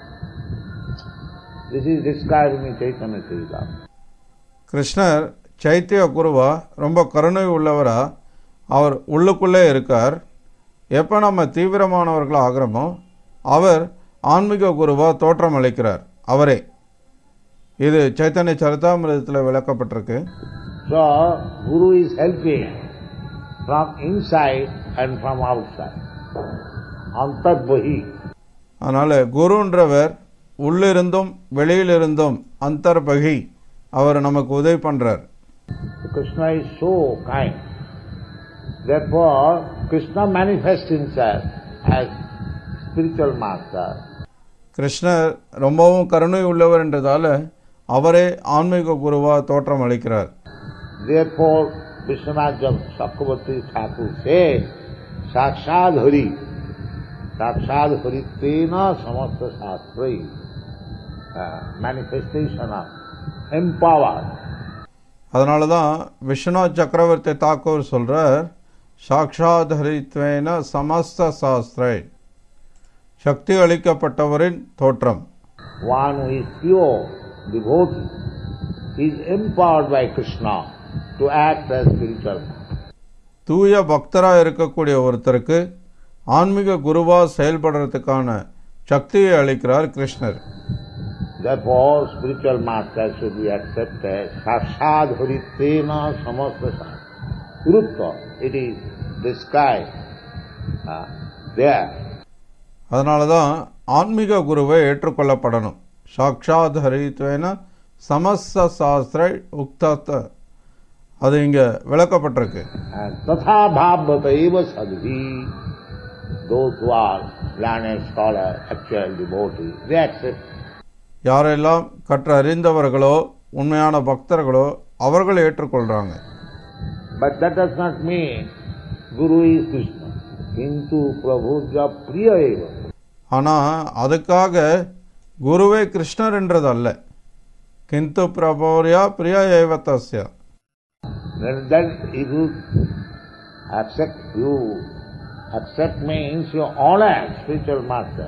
This is described in Chaitanya Charitamrita. கிருஷ்ணர் சைத்திய குருவா, ரொம்ப கருணை உள்ளவரா அவர் உள்ளுக்குள்ளே இருக்கார். எப்போ நம்ம தீவிரமானவர்கள் ஆகிறோமோ அவர் ஆன்மீக குருவா தோற்றம் அளிக்கிறார் அவரே. இது Chaitanya சரிதாமிரதத்தில் விளக்கப்பட்டிருக்கு. So, Guru is helping from inside and from outside. Antarbahi. அதனால் குருன்றவர் உள்ளிருந்தும் வெளியிலிருந்தும் அந்தர்பகி அவர் நமக்கு உதவி பண்ணுறார். Krishna is so kind. Therefore, Krishna manifests himself as spiritual master. கிருஷ்ணர் ரொம்பவும் கருணை உள்ளவர் என்றதால அவரே ஆன்மீக குருவா தோற்றம் அளிக்கிறார். Therefore, Vishwanath Chakravarti Thakur said, Sakshad Hari, Sakshad Haritena Samasta Shastrai, manifestation of empower. அதனால தான் விஸ்வநாத் சக்கரவர்த்தி தாக்கூர் சொல்றார், சாக்ஷாத் ஹரித்வேன சமஸ்த சாஸ்திரை, சக்தி அளிக்கப்பட்டவரின் தோற்றம். One who is pure devotee is empowered by Krishna to act as spiritual. தூய பக்தராக இருக்கக்கூடிய ஒருத்தருக்கு ஆன்மீக குருவா செயல்படுறதுக்கான சக்தியை அளிக்கிறார் கிருஷ்ணர். Therefore, spiritual master should be accepted. Sakshad Haritena Samasta Gurutva. It is described uh, there. அதனால தான் ஆன்மீக குருவை ஏற்றுக்கொள்ளப்படணும். சாக்ஷாத் ஹரித்வேன சமஸ்த சாஸ்திரை உக்தத்த, அது இங்கே விளக்கப்பட்டிருக்கு. ததா பாவதேவ சத்வி, those who are learned scholars, actual devotees, they accept. யாரெல்லாம் கற்று அறிந்தவர்களோ உண்மையான பக்தர்களோ அவர்கள் ஏற்றுக்கொள்றாங்க. But that does not mean Guru is Krishna. Kintu Prabhuja Priya eva. ஆனால் அதுக்காக குருவே கிருஷ்ணர் என்றது அல்ல. கிந்து பிரபோரியா Priya ஏவத்தஸ்யா. Then if you accept, you accept means you honor spiritual master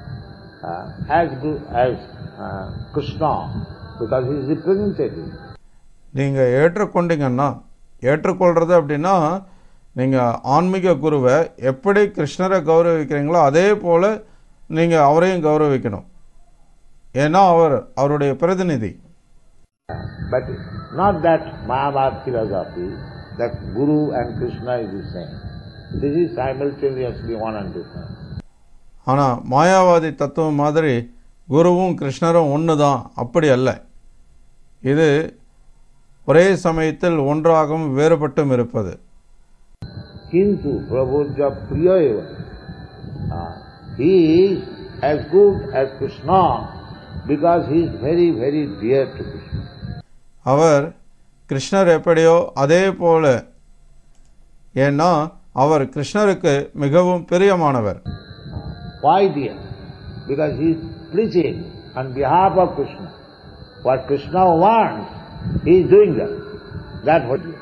uh, as Guru, as uh, Krishna, because he is representative. நீங்கள் ஏற்றுக்கொண்டீங்கன்னா, ஏற்றுக்கொள்றது அப்படின்னா நீங்கள் ஆன்மீக குருவை எப்படி கிருஷ்ணரை கௌரவிக்கிறீங்களோ அதே போல் நீங்கள் அவரையும் கௌரவிக்கணும். ஏன்னா அவர் அவருடைய பிரதிநிதி. But not that Mayavad philosophy that Guru and Krishna is the same. This is simultaneously one and the same. ஆனால் மாயாவாதி தத்துவம் மாதிரி குருவும் கிருஷ்ணரும் ஒன்று தான், அப்படி அல்ல. இது ஒரே சமயத்தில் ஒன்றாகவும் வேறுபட்டும் இருப்பது. Kintu Prabhuja Priya eva. He is as good as Krishna because he is very, very dear to Krishna. அவர் கிருஷ்ணர் எப்படியோ அதே போல ஏன்னா அவர் கிருஷ்ணருக்கு மிகவும் பிரியமானவர். Why dear? Because he is preaching on behalf of Krishna. What Krishna wants, he is doing that. That's what he is.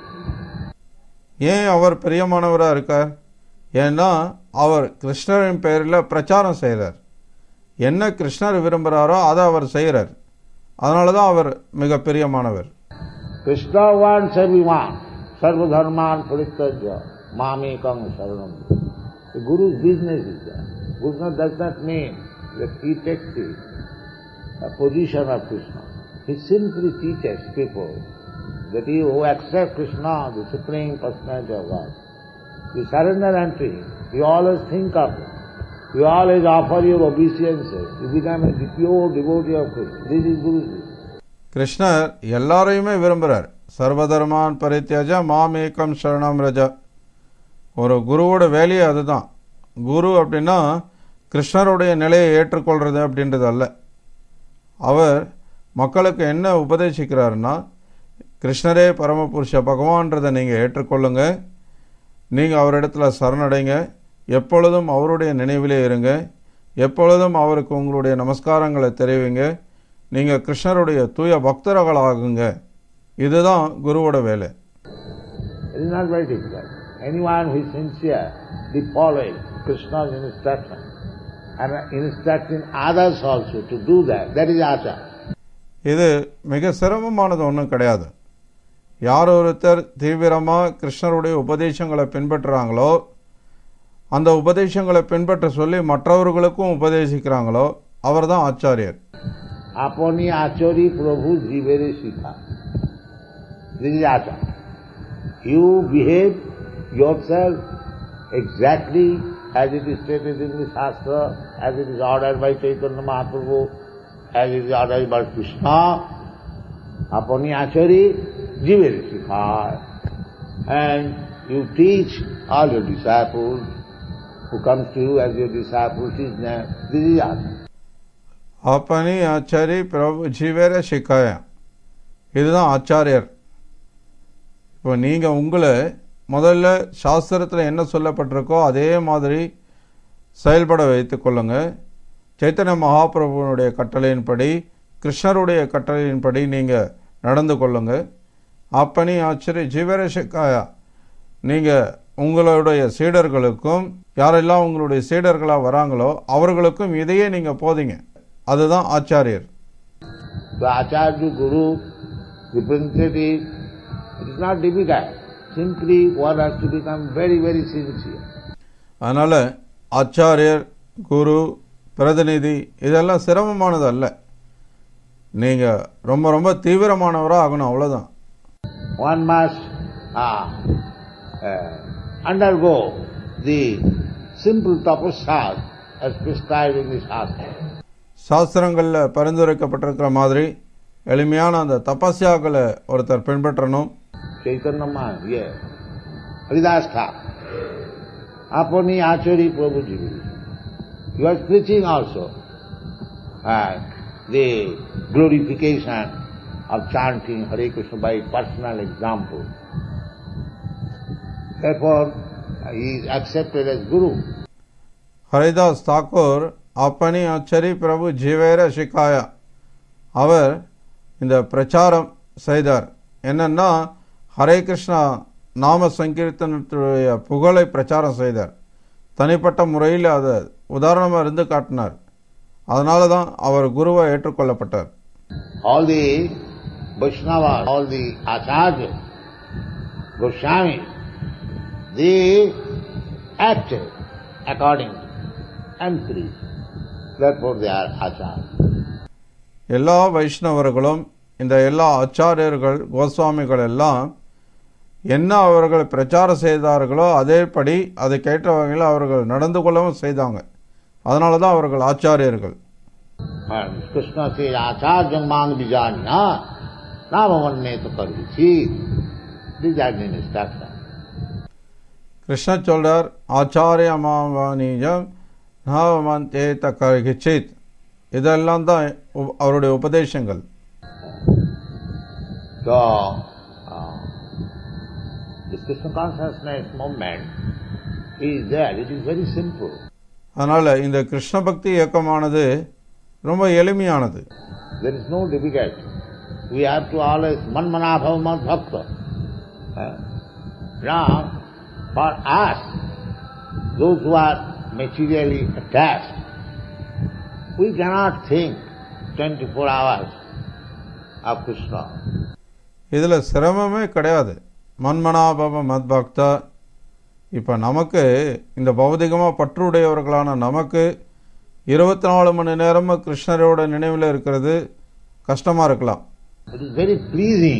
ஏன் அவர் பிரியமானவராக இருக்கார்? ஏன்னா அவர் கிருஷ்ணரின் பெயரில் பிரச்சாரம் செய்கிறார். என்ன கிருஷ்ணர் விரும்புகிறாரோ அதை அவர் செய்கிறார். அதனால தான் அவர் மிக பிரியமானவர். Krishna wants everyone, sarva dharman parityajya mamekam sharanam. The Guru's business is that. Guru does not mean that he takes the position of Krishna. He simply teaches people that you who accept Krishna, the Supreme Personality of God, you surrender unto him, you always think of him, you always offer your obeisances, you become a pure devotee of Krishna. This is Guru's business. கிருஷ்ணர் எல்லாரையுமே விரும்புகிறார். சர்வதர்மான் பரித்யஜ மாமேகம் சரணம் ரஜ. ஒரு குருவோட வேலையே அதுதான். குரு அப்படின்னா கிருஷ்ணருடைய நிலையை ஏற்றுக்கொள்வது அப்படின்றது அல்ல. அவர் மக்களுக்கு என்ன உபதேசிக்கிறாருன்னா, கிருஷ்ணரே பரமபுருஷ பகவான்றதை நீங்கள் ஏற்றுக்கொள்ளுங்க, நீங்கள் அவரிடத்துல சரணடைங்க, எப்பொழுதும் அவருடைய நினைவிலே இருங்க, எப்பொழுதும் அவருக்கு உங்களுடைய நமஸ்காரங்களை தெரிவிங்க, நீங்கள் கிருஷ்ணருடைய தூய பக்தர்களாகுங்க. இதுதான் குருவோட வேலை. It is not very difficult. Anyone who is sincere, the following Krishna's instruction and instructing others also to do that, that is Acharya. இது மிக சிரமமானது ஒன்றும் கிடையாது. யார் ஒருத்தர் தீவிரமாக கிருஷ்ணருடைய உபதேசங்களை பின்பற்றுறாங்களோ, அந்த உபதேசங்களை பின்பற்ற சொல்லி மற்றவர்களுக்கும் உபதேசிக்கிறாங்களோ, அவர் தான் ஆச்சாரியர். Apani achari prabhu jivere sikha. This is Acharya. You behave yourself exactly as it is stated in the Shastra, as it is ordered by Chaitanya Mahaprabhu, as it is ordered by Krishna. Apani achari jivere sikha. And you teach all your disciples who comes to you as your disciples, teach them. This is Acharya. அப்பனி Achari பிரபு ஜீவேர சிக்காய. இதுதான் ஆச்சாரியர். இப்போ நீங்கள் உங்களை முதல்ல சாஸ்திரத்தில் என்ன சொல்லப்பட்டிருக்கோ அதே மாதிரி செயல்பட வைத்து கொள்ளுங்க. சைத்தன்ய மகாபிரபுனுடைய கட்டளையின்படி, கிருஷ்ணருடைய கட்டளையின்படி நீங்கள் நடந்து கொள்ளுங்க. அப்பனி ஆச்சரி ஜீவேர சிக்காயா. நீங்கள் உங்களுடைய சீடர்களுக்கும், யாரெல்லாம் உங்களுடைய சீடர்களாக வராங்களோ அவர்களுக்கும் இதையே நீங்கள் போதிங்க. அதுதான் ஆச்சாரியர். The Acharya Guru representative, it is not difficult. Simply one has to become very, very sincere. அதனால் ஆச்சாரியர், குரு, பிரதிநிதி இதெல்லாம் சிரமமானது அல்ல. நீங்கள் ரொம்ப ரொம்ப தீவிரமானவராக ஆகணும், அவ்வளோதான். One must uh, uh, undergo the simple tapasya as prescribed in the Shastra. சாஸ்திரங்களில் பரிந்துரைக்கப்பட்டிருக்கிற மாதிரி எளிமையான அந்த தபஸ்யாக்களை ஒருத்தர் பின்பற்றணும். Chaitanya Mahaprabhu, yes. Haridas Thakur, Apani Achari Prabhu Jiviri. He was preaching also uh, the glorification of chanting Hare Krishna by personal example. Therefore, he is accepted as Guru. Haridas Thakur அப்பனி ஆச்சரி பிரபு ஜீவேர சிக்காயா. அவர் இந்த பிரச்சாரம் செய்தார். என்னன்னா, ஹரே கிருஷ்ணா நாம சங்கீர்த்தனத்துடைய புகழை பிரச்சாரம் செய்தார். தனிப்பட்ட முறையில் அதை உதாரணமாக இருந்து காட்டினார். அதனால தான் அவர் குருவை ஏற்றுக்கொள்ளப்பட்டார். All the Vaishnavas, all the Acharyas, Goswami, they acted accordingly and preached. Therefore they are Acharyas. எல்லா வைஷ்ணவர்களும், இந்த எல்லா ஆச்சாரியர்கள், கோஸ்வாமிகள் எல்லாம் என்ன அவர்கள் பிரச்சாரம் செய்தார்களோ அதேபடி அதை கேட்ட வகையில் அவர்கள் நடந்து கொள்ளவும் செய்தாங்க. அதனால தான் அவர்கள் ஆச்சாரியர்கள். கிருஷ்ண சே ஆச்சார்யம் மாங் விஜானியா நாமவன்னே தபரிசி. கிருஷ்ண சொல்றார், ஆச்சாரிய மாவானியம் நாமந்தே தகரிச்சித். இதெல்லாம் தான் அவருடைய உபதேசங்கள். So, uh, This Krishna consciousness movement is there. It is very simple. அதனால இந்த கிருஷ்ண பக்தி இயக்கமானது ரொம்ப எளிமையானது. There is no difficulty. We have to always manmana bhava mad bhakta. Now, for us, those who are materially attached, we cannot think twenty-four hours of Krishna. இதில் சிரமமே கிடையாது. மன்மனாபவ மத்பக்தா. இப்போ நமக்கு இந்த பௌதிகமாக பற்றுடையவர்களான நமக்கு இருபத்தி நாலு மணி நேரமும் கிருஷ்ணரோட நினைவில் இருக்கிறது கஷ்டமாக இருக்கலாம். It is very pleasing,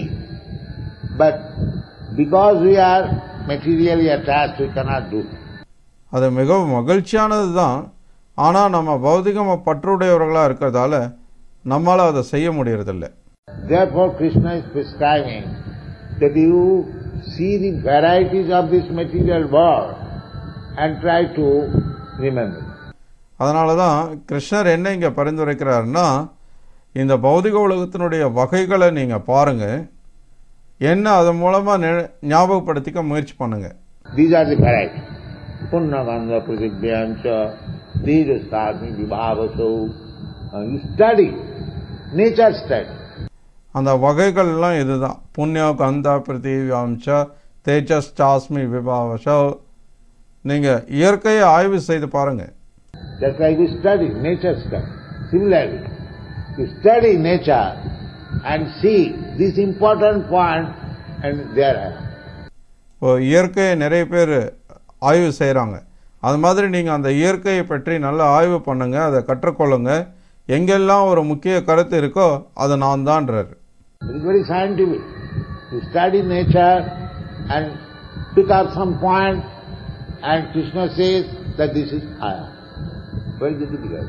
but because we are materially attached, we cannot do it. அது மிகவும் மகிழ்ச்சியானது தான். ஆனால் நம்ம பௌதிகமாக பற்றுடையவர்களாக இருக்கிறதால நம்மளால் அதை செய்ய முடியறதில்லை. Therefore, Krishna is prescribing that you see the varieties of this material world and try to remember. அதனால தான் கிருஷ்ணர் என்ன இங்கே பரிந்துரைக்கிறாருன்னா, இந்த பௌதிக உலகத்தினுடைய வகைகளை நீங்கள் பாருங்க, என்ன அதன் மூலமாக ஞாபகப்படுத்திக்க முயற்சி பண்ணுங்க. These are the varieties. Punnaganga pratibhyancha, tejastasmi vibhavaso. You study, nature study. அந்த வகைகள்லாம் இதுதான். புண்ணிய கந்தா பிருத்திவியாம்ச தேஜஸ் சாஸ்மி விபாவசோ. நீங்கள் இயற்கையை ஆய்வு செய்து பாருங்க. That's why we study, nature study. Similarly, you study nature and see this important point and there are. இப்போ இயற்கையை நிறைய பேர் ஆய்வு செய்கிறாங்க. அது மாதிரி நீங்கள் அந்த இயற்கையை பற்றி நல்லா ஆய்வு பண்ணுங்க, அதை கற்றுக்கொள்ளுங்க. எங்கெல்லாம் ஒரு முக்கிய கருத்து இருக்கோ அது நான் தான்றார். It is very scientific. You study nature and pick up some point and Krishna says that this is I. Very difficult.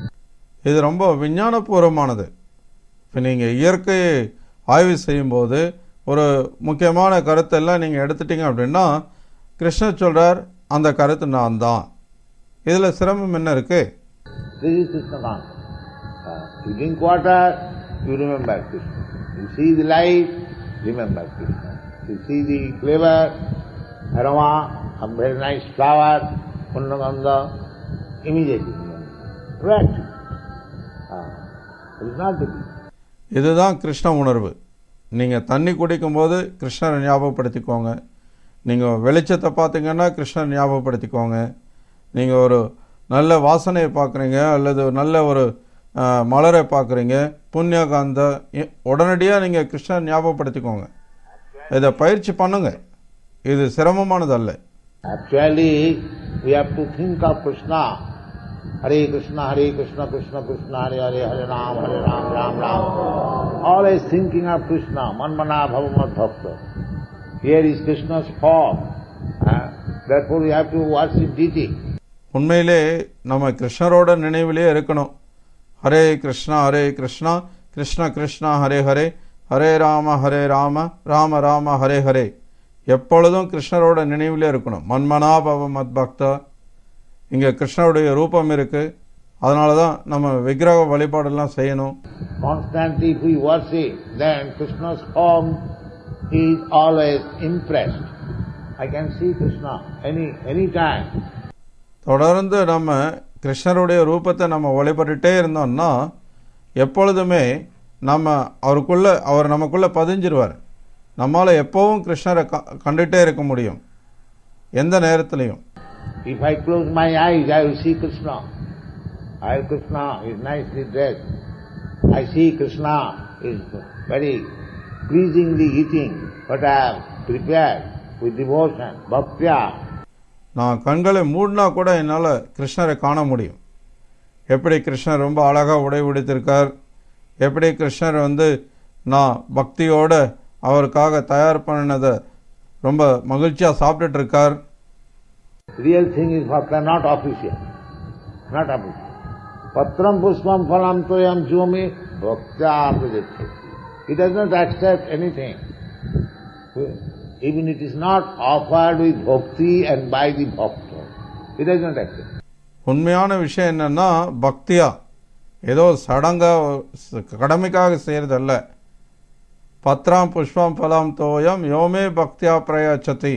இது ரொம்ப விஞ்ஞானபூர்வமானது. இப்போ நீங்கள் இயற்கையை ஆய்வு செய்யும்போது ஒரு முக்கியமான கருத்தெல்லாம் நீங்கள் எடுத்துட்டீங்க அப்படின்னா கிருஷ்ணர் சொல்கிறார் அந்த கருத்து நான் தான். இதில் சிரமம் என்ன இருக்கு? This is Krishna consciousness. Uh, you drink water, you remember Krishna. You see the light, remember Krishna. You see the flavor, aroma, a very nice flower, punnagandha, immediately remember. Practice. Uh, it is not difficult. இதுதான் கிருஷ்ண உணர்வு. நீங்கள் தண்ணி குடிக்கும்போது கிருஷ்ணரை ஞாபகப்படுத்திக்கோங்க. நீங்கள் வெளிச்சத்தை பார்த்தீங்கன்னா கிருஷ்ணரை ஞாபகப்படுத்திக்கோங்க. நீங்கள் ஒரு நல்ல வாசனையை பார்க்குறீங்க அல்லது நல்ல ஒரு மலரை பார்க்குறீங்க, புண்ணியகாந்த, உடனடியாக நீங்கள் கிருஷ்ணர் ஞாபகப்படுத்திக்கோங்க. இதை பயிற்சி பண்ணுங்க. இது சிரமமானதல்ல. Actually, we have to think of Krishna. Hare Krishna, Hare Krishna, Krishna Krishna, Hare Hare, Hare Ram, Hare Ram, Ram Ram. Always thinking of Krishna. Manmana bhava mad bhakta. Here is Krishna's form. Uh, therefore we have to worship deity. உண்மையிலே நம்ம கிருஷ்ணரோட நினைவிலே இருக்கணும். ஹரே கிருஷ்ணா ஹரே கிருஷ்ணா கிருஷ்ண கிருஷ்ணா ஹரே ஹரே ஹரே ராம ஹரே ராம ராம ராம ஹரே ஹரே. எப்பொழுதும் கிருஷ்ணரோட நினைவிலே இருக்கணும். மன்மனா பவ மத் பக்தா. இங்கே கிருஷ்ணருடைய ரூபம் இருக்கு. அதனால தான் நம்ம விக்கிரக வழிபாடெல்லாம் செய்யணும். Constantly if we worship, then Krishna's form is always impressed. I can see Krishna any any time. தொடர்ந்து நம்ம கிருஷ்ணருடைய ரூபத்தை நம்ம வழிபட்டுட்டே இருந்தோம்னா எப்பொழுதுமே நம்ம அவருக்குள்ள அவர் நமக்குள்ள பதிஞ்சிருவார். நம்மால் எப்பவும் கிருஷ்ணரை கண்டுகிட்டே இருக்க முடியும் எந்த நேரத்திலையும். If I close my eyes, I will see Krishna. I Krishna is nicely dressed. I see Krishna is very pleasingly eating what I have prepared with devotion, bhaktya. நான் கண்களை மூடினா கூட என்னால் கிருஷ்ணரை காண முடியும். எப்படி கிருஷ்ணர் ரொம்ப அழகாக உடை உடுத்திருக்கார், எப்படி கிருஷ்ணர் வந்து நான் பக்தியோட அவருக்காக தயார் பண்ணினதை ரொம்ப மகிழ்ச்சியாக சாப்பிட்டுட்டு இருக்கார். Real thing is bhakta, not official. Not official. Patram pushpam phalam toyam jyomi bhaktya pradhyate. He does not accept anything. Even it is not offered with bhakti and by the bhakta. He does not accept. உண்மையான விஷயம் என்னன்னா பக்தியா ஏதோ சடங்கா கடமைக்காக செய்யறதல்ல. பத்ராம் புஷ்பம் பலம் தோயம் யோமே பக்தியா பிரயச்சதி.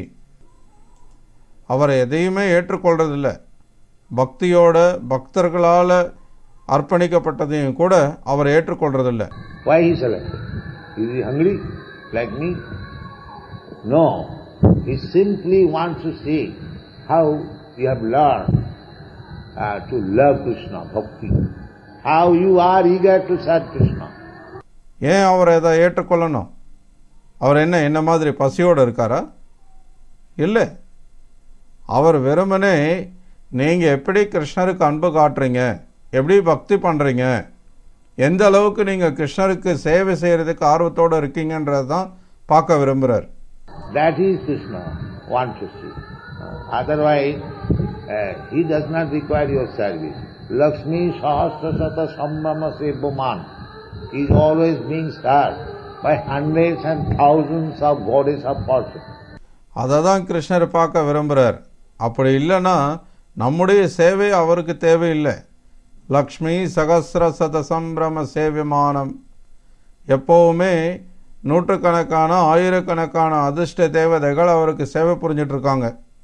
அவர் எதையுமே ஏற்றுக்கொள்றதில்லை. பக்தியோட பக்தர்களால் அர்ப்பணிக்கப்பட்டதையும் கூட அவர் ஏற்றுக்கொள்றதில்லை. Why he selected? Is he hungry like me? No. He simply wants to see how you have learned uh, to love Krishna, bhakti. How you are eager to serve Krishna. ஏன் அவர் இதை ஏற்றுக்கொள்ளணும்? அவர் என்ன என்ன மாதிரி பசியோடு இருக்காரா? இல்லை. அவர் வெறுமனே நீங்கள் எப்படி கிருஷ்ணருக்கு அன்பு காட்டுறீங்க, எப்படி பக்தி பண்ணுறீங்க, எந்த அளவுக்கு நீங்கள் கிருஷ்ணருக்கு சேவை செய்கிறதுக்கு ஆர்வத்தோடு இருக்கீங்கன்றது தான் பார்க்க விரும்புகிறார். That is Krishna want to see. Otherwise, uh, he does not require your service. Lakshmi Sahasra Sata Sambrama Sevaman is always being served by hundreds and thousands of goddess of fortune. அதை தான் கிருஷ்ணர் பார்க்க விரும்புகிறார். அப்படி இல்லைன்னா நம்முடைய சேவை அவருக்கு தேவையில்லை. லக்ஷ்மி சகசிர சத சம்பிரம சேவிமானம், எப்போவுமே நூற்றுக்கணக்கான ஆயிரக்கணக்கான அதிர்ஷ்ட தேவதைகள் அவருக்கு சேவை புரிஞ்சிட்டு இருக்காங்க.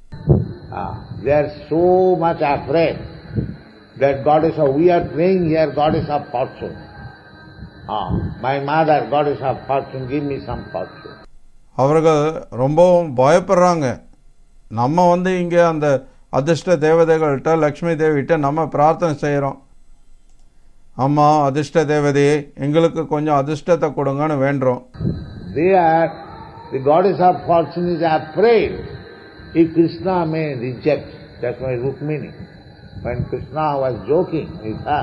They are so much afraid that goddess of, we are praying here goddess of fortune. Ah, my mother, goddess of fortune, give me some fortune. அவர்கள் ரொம்பவும் பயப்படுறாங்க. நம்ம வந்து இங்கே அந்த அதிர்ஷ்ட தேவதைகள்கிட்ட லக்ஷ்மி தேவிகிட்ட நம்ம பிரார்த்தனை செய்கிறோம். அம்மா அதிர்ஷ்ட தேவதையே எங்களுக்கு கொஞ்சம் அதிர்ஷ்டத்தை கொடுங்கன்னு வேண்டுறோம். They are, the goddess of fortune is afraid if Krishna may reject. That's why Rukmini, when Krishna was joking with her,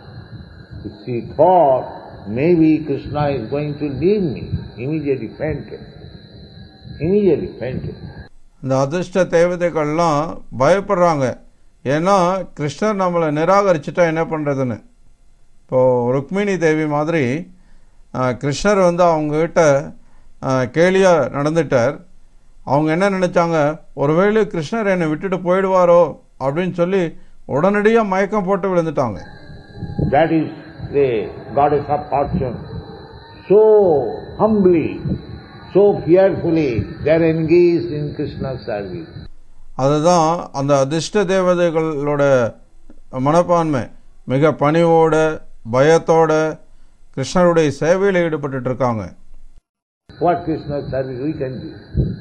she thought maybe Krishna is going to leave me. Immediately fainted. Immediately fainted. இந்த அதிர்ஷ்ட தேவதைகள்லாம் பயப்படுறாங்க. ஏன்னா கிருஷ்ணர் நம்மளை நிராகரிச்சுட்டா என்ன பண்ணுறதுன்னு. இப்போது ருக்மிணி தேவி மாதிரி கிருஷ்ணர் வந்து அவங்ககிட்ட கேலியாக நடந்துட்டார். அவங்க என்ன நினச்சாங்க, ஒருவேளை கிருஷ்ணர் என்னை விட்டுட்டு போயிடுவாரோ அப்படின்னு சொல்லி உடனடியாக மயக்கம் போட்டு விழுந்துட்டாங்க. That is the goddess of fortune. So humbly, so fearfully they are engaged in Krishna's service. அதுதான் அந்த அதிர்ஷ்ட தேவதைகளோட மனப்பான்மை. மிக பணிவோட பயத்தோட கிருஷ்ணருடைய சேவையில் ஈடுபட்டு இருக்காங்க. What Krishna's service we can do?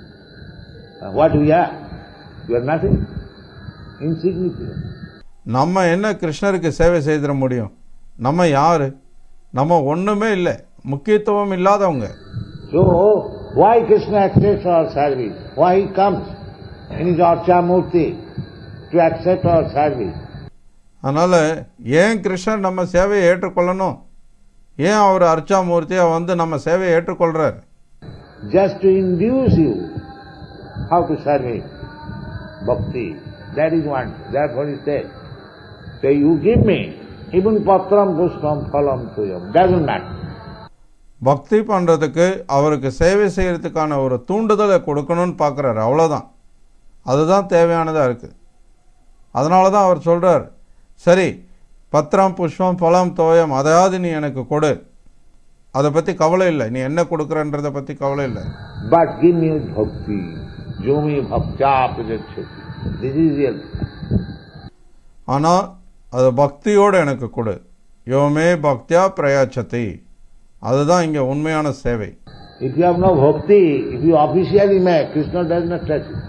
What we are? We are nothing. Insignificant. நம்ம என்ன கிருஷ்ணருக்கு சேவை செய்திட முடியும்? நம்ம யாரு? நம்ம ஒண்ணுமே இல்லை, முக்கியத்துவம் இல்லாதவங்க. So why Krishna accepts our service? Why he comes in his Archa Murti to accept our service? அதனால ஏன் கிருஷ்ணர் நம்ம சேவையை ஏற்றுக்கொள்ளணும்? ஏன் அவர் அர்ச்சா மூர்த்தியா வந்து நம்ம சேவையை ஏற்றுக்கொள்றார்? Just to induce you how to serve him. Bhakti. That is one. Therefore he said, say you give me even patram pushpam phalam tuyam. Doesn't matter. பக்தி பண்றதுக்கு அவருக்கு சேவை செய்யறதுக்கான ஒரு தூண்டுதலை கொடுக்கணும்னு பார்க்குறாரு. அவ்வளோதான். அதுதான் தேவையானதாக இருக்கு. அதனால தான் அவர் சொல்றார், சரி பத்திரம் புஷ்பம் பழம் தோயம் அதாவது நீ எனக்கு கொடு, அதை பற்றி கவலை இல்லை, நீ என்ன கொடுக்குறன்றதை பற்றி கவலை இல்லை. But give me bhakti. Yomi bhaktya prajachati. This is real. ஆனால் அது பக்தியோடு எனக்கு கொடு. யோமே பக்தியா பிரயாச்சதி. அதுதான் இங்கே உண்மையான சேவை. If you have no bhakti, if you officially make, Krishna does not touch you.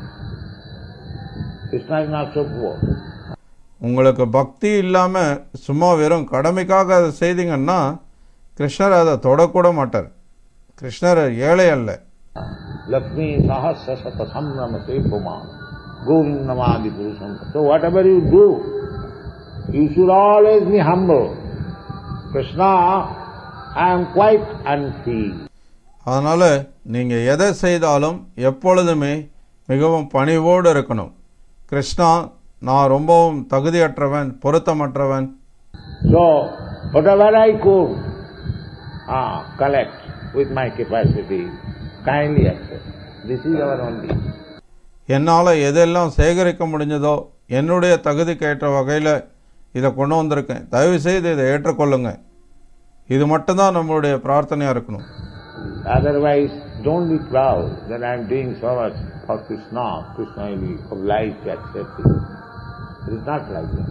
Krishna is not so poor. உங்களுக்கு பக்தி இல்லாமல் சும்மா வெறும் கடமைக்காக அதை செய்தீங்கன்னா கிருஷ்ணர் அதை தொடக்கூட மாட்டார். கிருஷ்ணர் ஏழை அல்ல. லக்ஷ்மி சஹஸ்ர சத சம்ரம சேபமா கோவிந்தமாதி புருஷம். So whatever you do, you should always be humble. Krishna, I am quite unfree. அதனால நீங்க எதை செய்தாலும் எப்பொழுதுமே மிகவும் பணிவோடு இருக்கணும். கிருஷ்ணா, நான் ரொம்பவும் தகுதியற்றவன், பொருத்தமற்றவன். So whatever I could ah, collect with my capacity, kindly accept. This is our only. என்னால் எதெல்லாம் சேகரிக்க முடிஞ்சதோ என்னுடைய தகுதிக்கேற்ற வகையில் இதை கொண்டு வந்திருக்கேன். தயவு செய்து இதை ஏற்றுக்கொள்ளுங்க. இது மட்டும்தான் நம்மளுடைய பிரார்த்தனையாக இருக்கணும். Otherwise, don't be proud that I am doing so much for Krishna. Krishna will be obliged to accept it. It is not like that.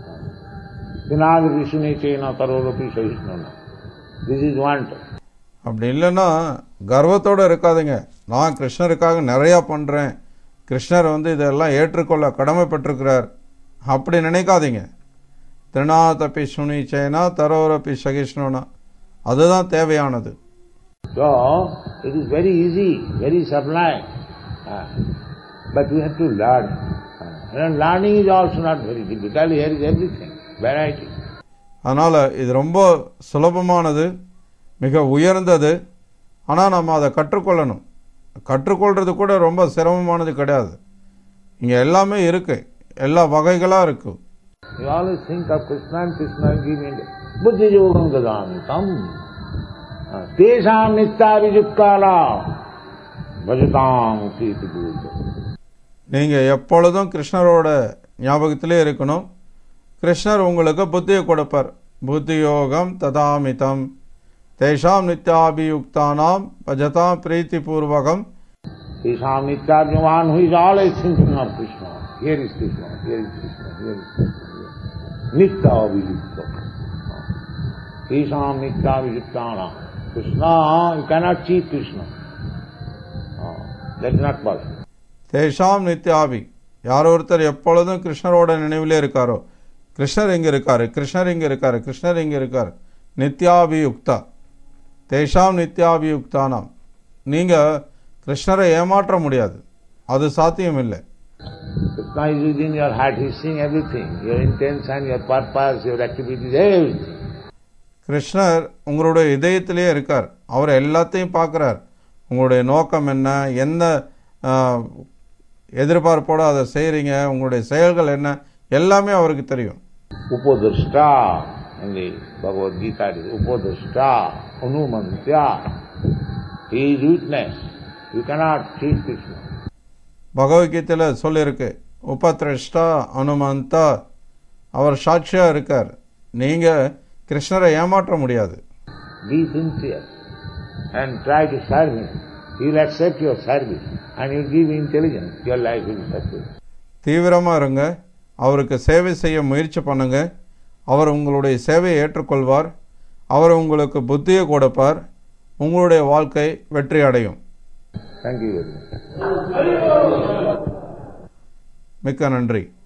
Vinādi vishune chena tarorapi sahisnana. This is one. அப்படி இல்லைன்னா கர்வத்தோடு இருக்காதுங்க. நான் கிருஷ்ணருக்காக நிறையா பண்ணுறேன், கிருஷ்ணர் வந்து இதெல்லாம் ஏற்றுக்கொள்ள கடமைப்பட்டிருக்கிறார் அப்படி நினைக்காதீங்க. திருநாதப்பி சுனி சேனா தரோரப்பி சகிஷ்ணுனா, அதுதான் தேவையானது. So, it is very easy, very sublime. Uh, but we have to learn. Uh, and learning is also not very difficult. Here is everything, variety. அதனால் இது ரொம்ப சுலபமானது, மிக உயர்ந்தது. ஆனால் நம்ம அதை கற்றுக்கொள்ளணும். கற்றுக்கொள்வது கூட ரொம்ப சிரமமானது கிடையாது. இங்கே எல்லாமே இருக்கு, எல்லா வகைகளாக இருக்கு. You always think of Krishna and Krishna giving buddhi yogam dadami tam tesham nityavijukkala bhajatam kriti guru. நீங்கள் எப்பொழுதும் கிருஷ்ணரோட ஞாபகத்திலே இருக்கணும். கிருஷ்ணர் உங்களுக்கு புத்தியை கொடுப்பார். புத்தி யோகம் ததாமிதம் தேஷாம் நித்யாபியுக்தானாம் பஜதாம் பிரீத்தி பூர்வகம். Tesham nityavijukkala who is always thinking of Krishna. Here is Krishna, here is Krishna, here is Krishna. Nityavijukkala. Tesham nityavijukkala. Krishna, you cannot cheat Krishna. That is not possible. தேஷாம் நித்யாபி, யார் ஒருத்தர் எப்பொழுதும் கிருஷ்ணரோட நினைவிலே இருக்காரோ, கிருஷ்ணர் இங்கே இருக்காரு, கிருஷ்ணர் இங்கே இருக்காரு, கிருஷ்ணர் இங்கே இருக்காரு. நித்யாபியுக்தா, தேஷாம் நித்யாபியுக்தானாம். நீங்கள் கிருஷ்ணரை ஏமாற்ற முடியாது, அது சாத்தியம் இல்லை. Krishna is within your heart, he is seeing everything, your intention, your purpose, your activities, everything. கிருஷ்ணர் உங்களுடைய இதயத்திலே இருக்கார், அவர் எல்லாத்தையும் பார்க்குறார். உங்களுடைய நோக்கம் என்ன, என்ன எதிர்பார்ப்போடு அதை செய்கிறீங்க, உங்களுடைய செயல்கள் என்ன, எல்லாமே அவருக்கு தெரியும். Upadrishta in the Bhagavad Gita is Upadrishta, Anumantya. He is witness. You cannot cheat Krishna. பகவத்கீதையில் சொல்லியிருக்கு, உபத்ரஷ்டா அனுமந்தா, அவர் சாட்சியாக இருக்கார். நீங்கள் கிருஷ்ணரை ஏமாற்ற முடியாது. Be sincere and try to serve him. He will accept your service and he will give you intelligence. Your life will be successful. தீவிரமாக இருங்க, அவருக்கு சேவை செய்ய முயற்சி பண்ணுங்க. அவர் உங்களுடைய சேவையை ஏற்றுக்கொள்வார், அவர் உங்களுக்கு புத்தியை கொடுப்பார், உங்களுடைய வாழ்க்கை வெற்றி அடையும். Thank you very much. மிக்க நன்றி.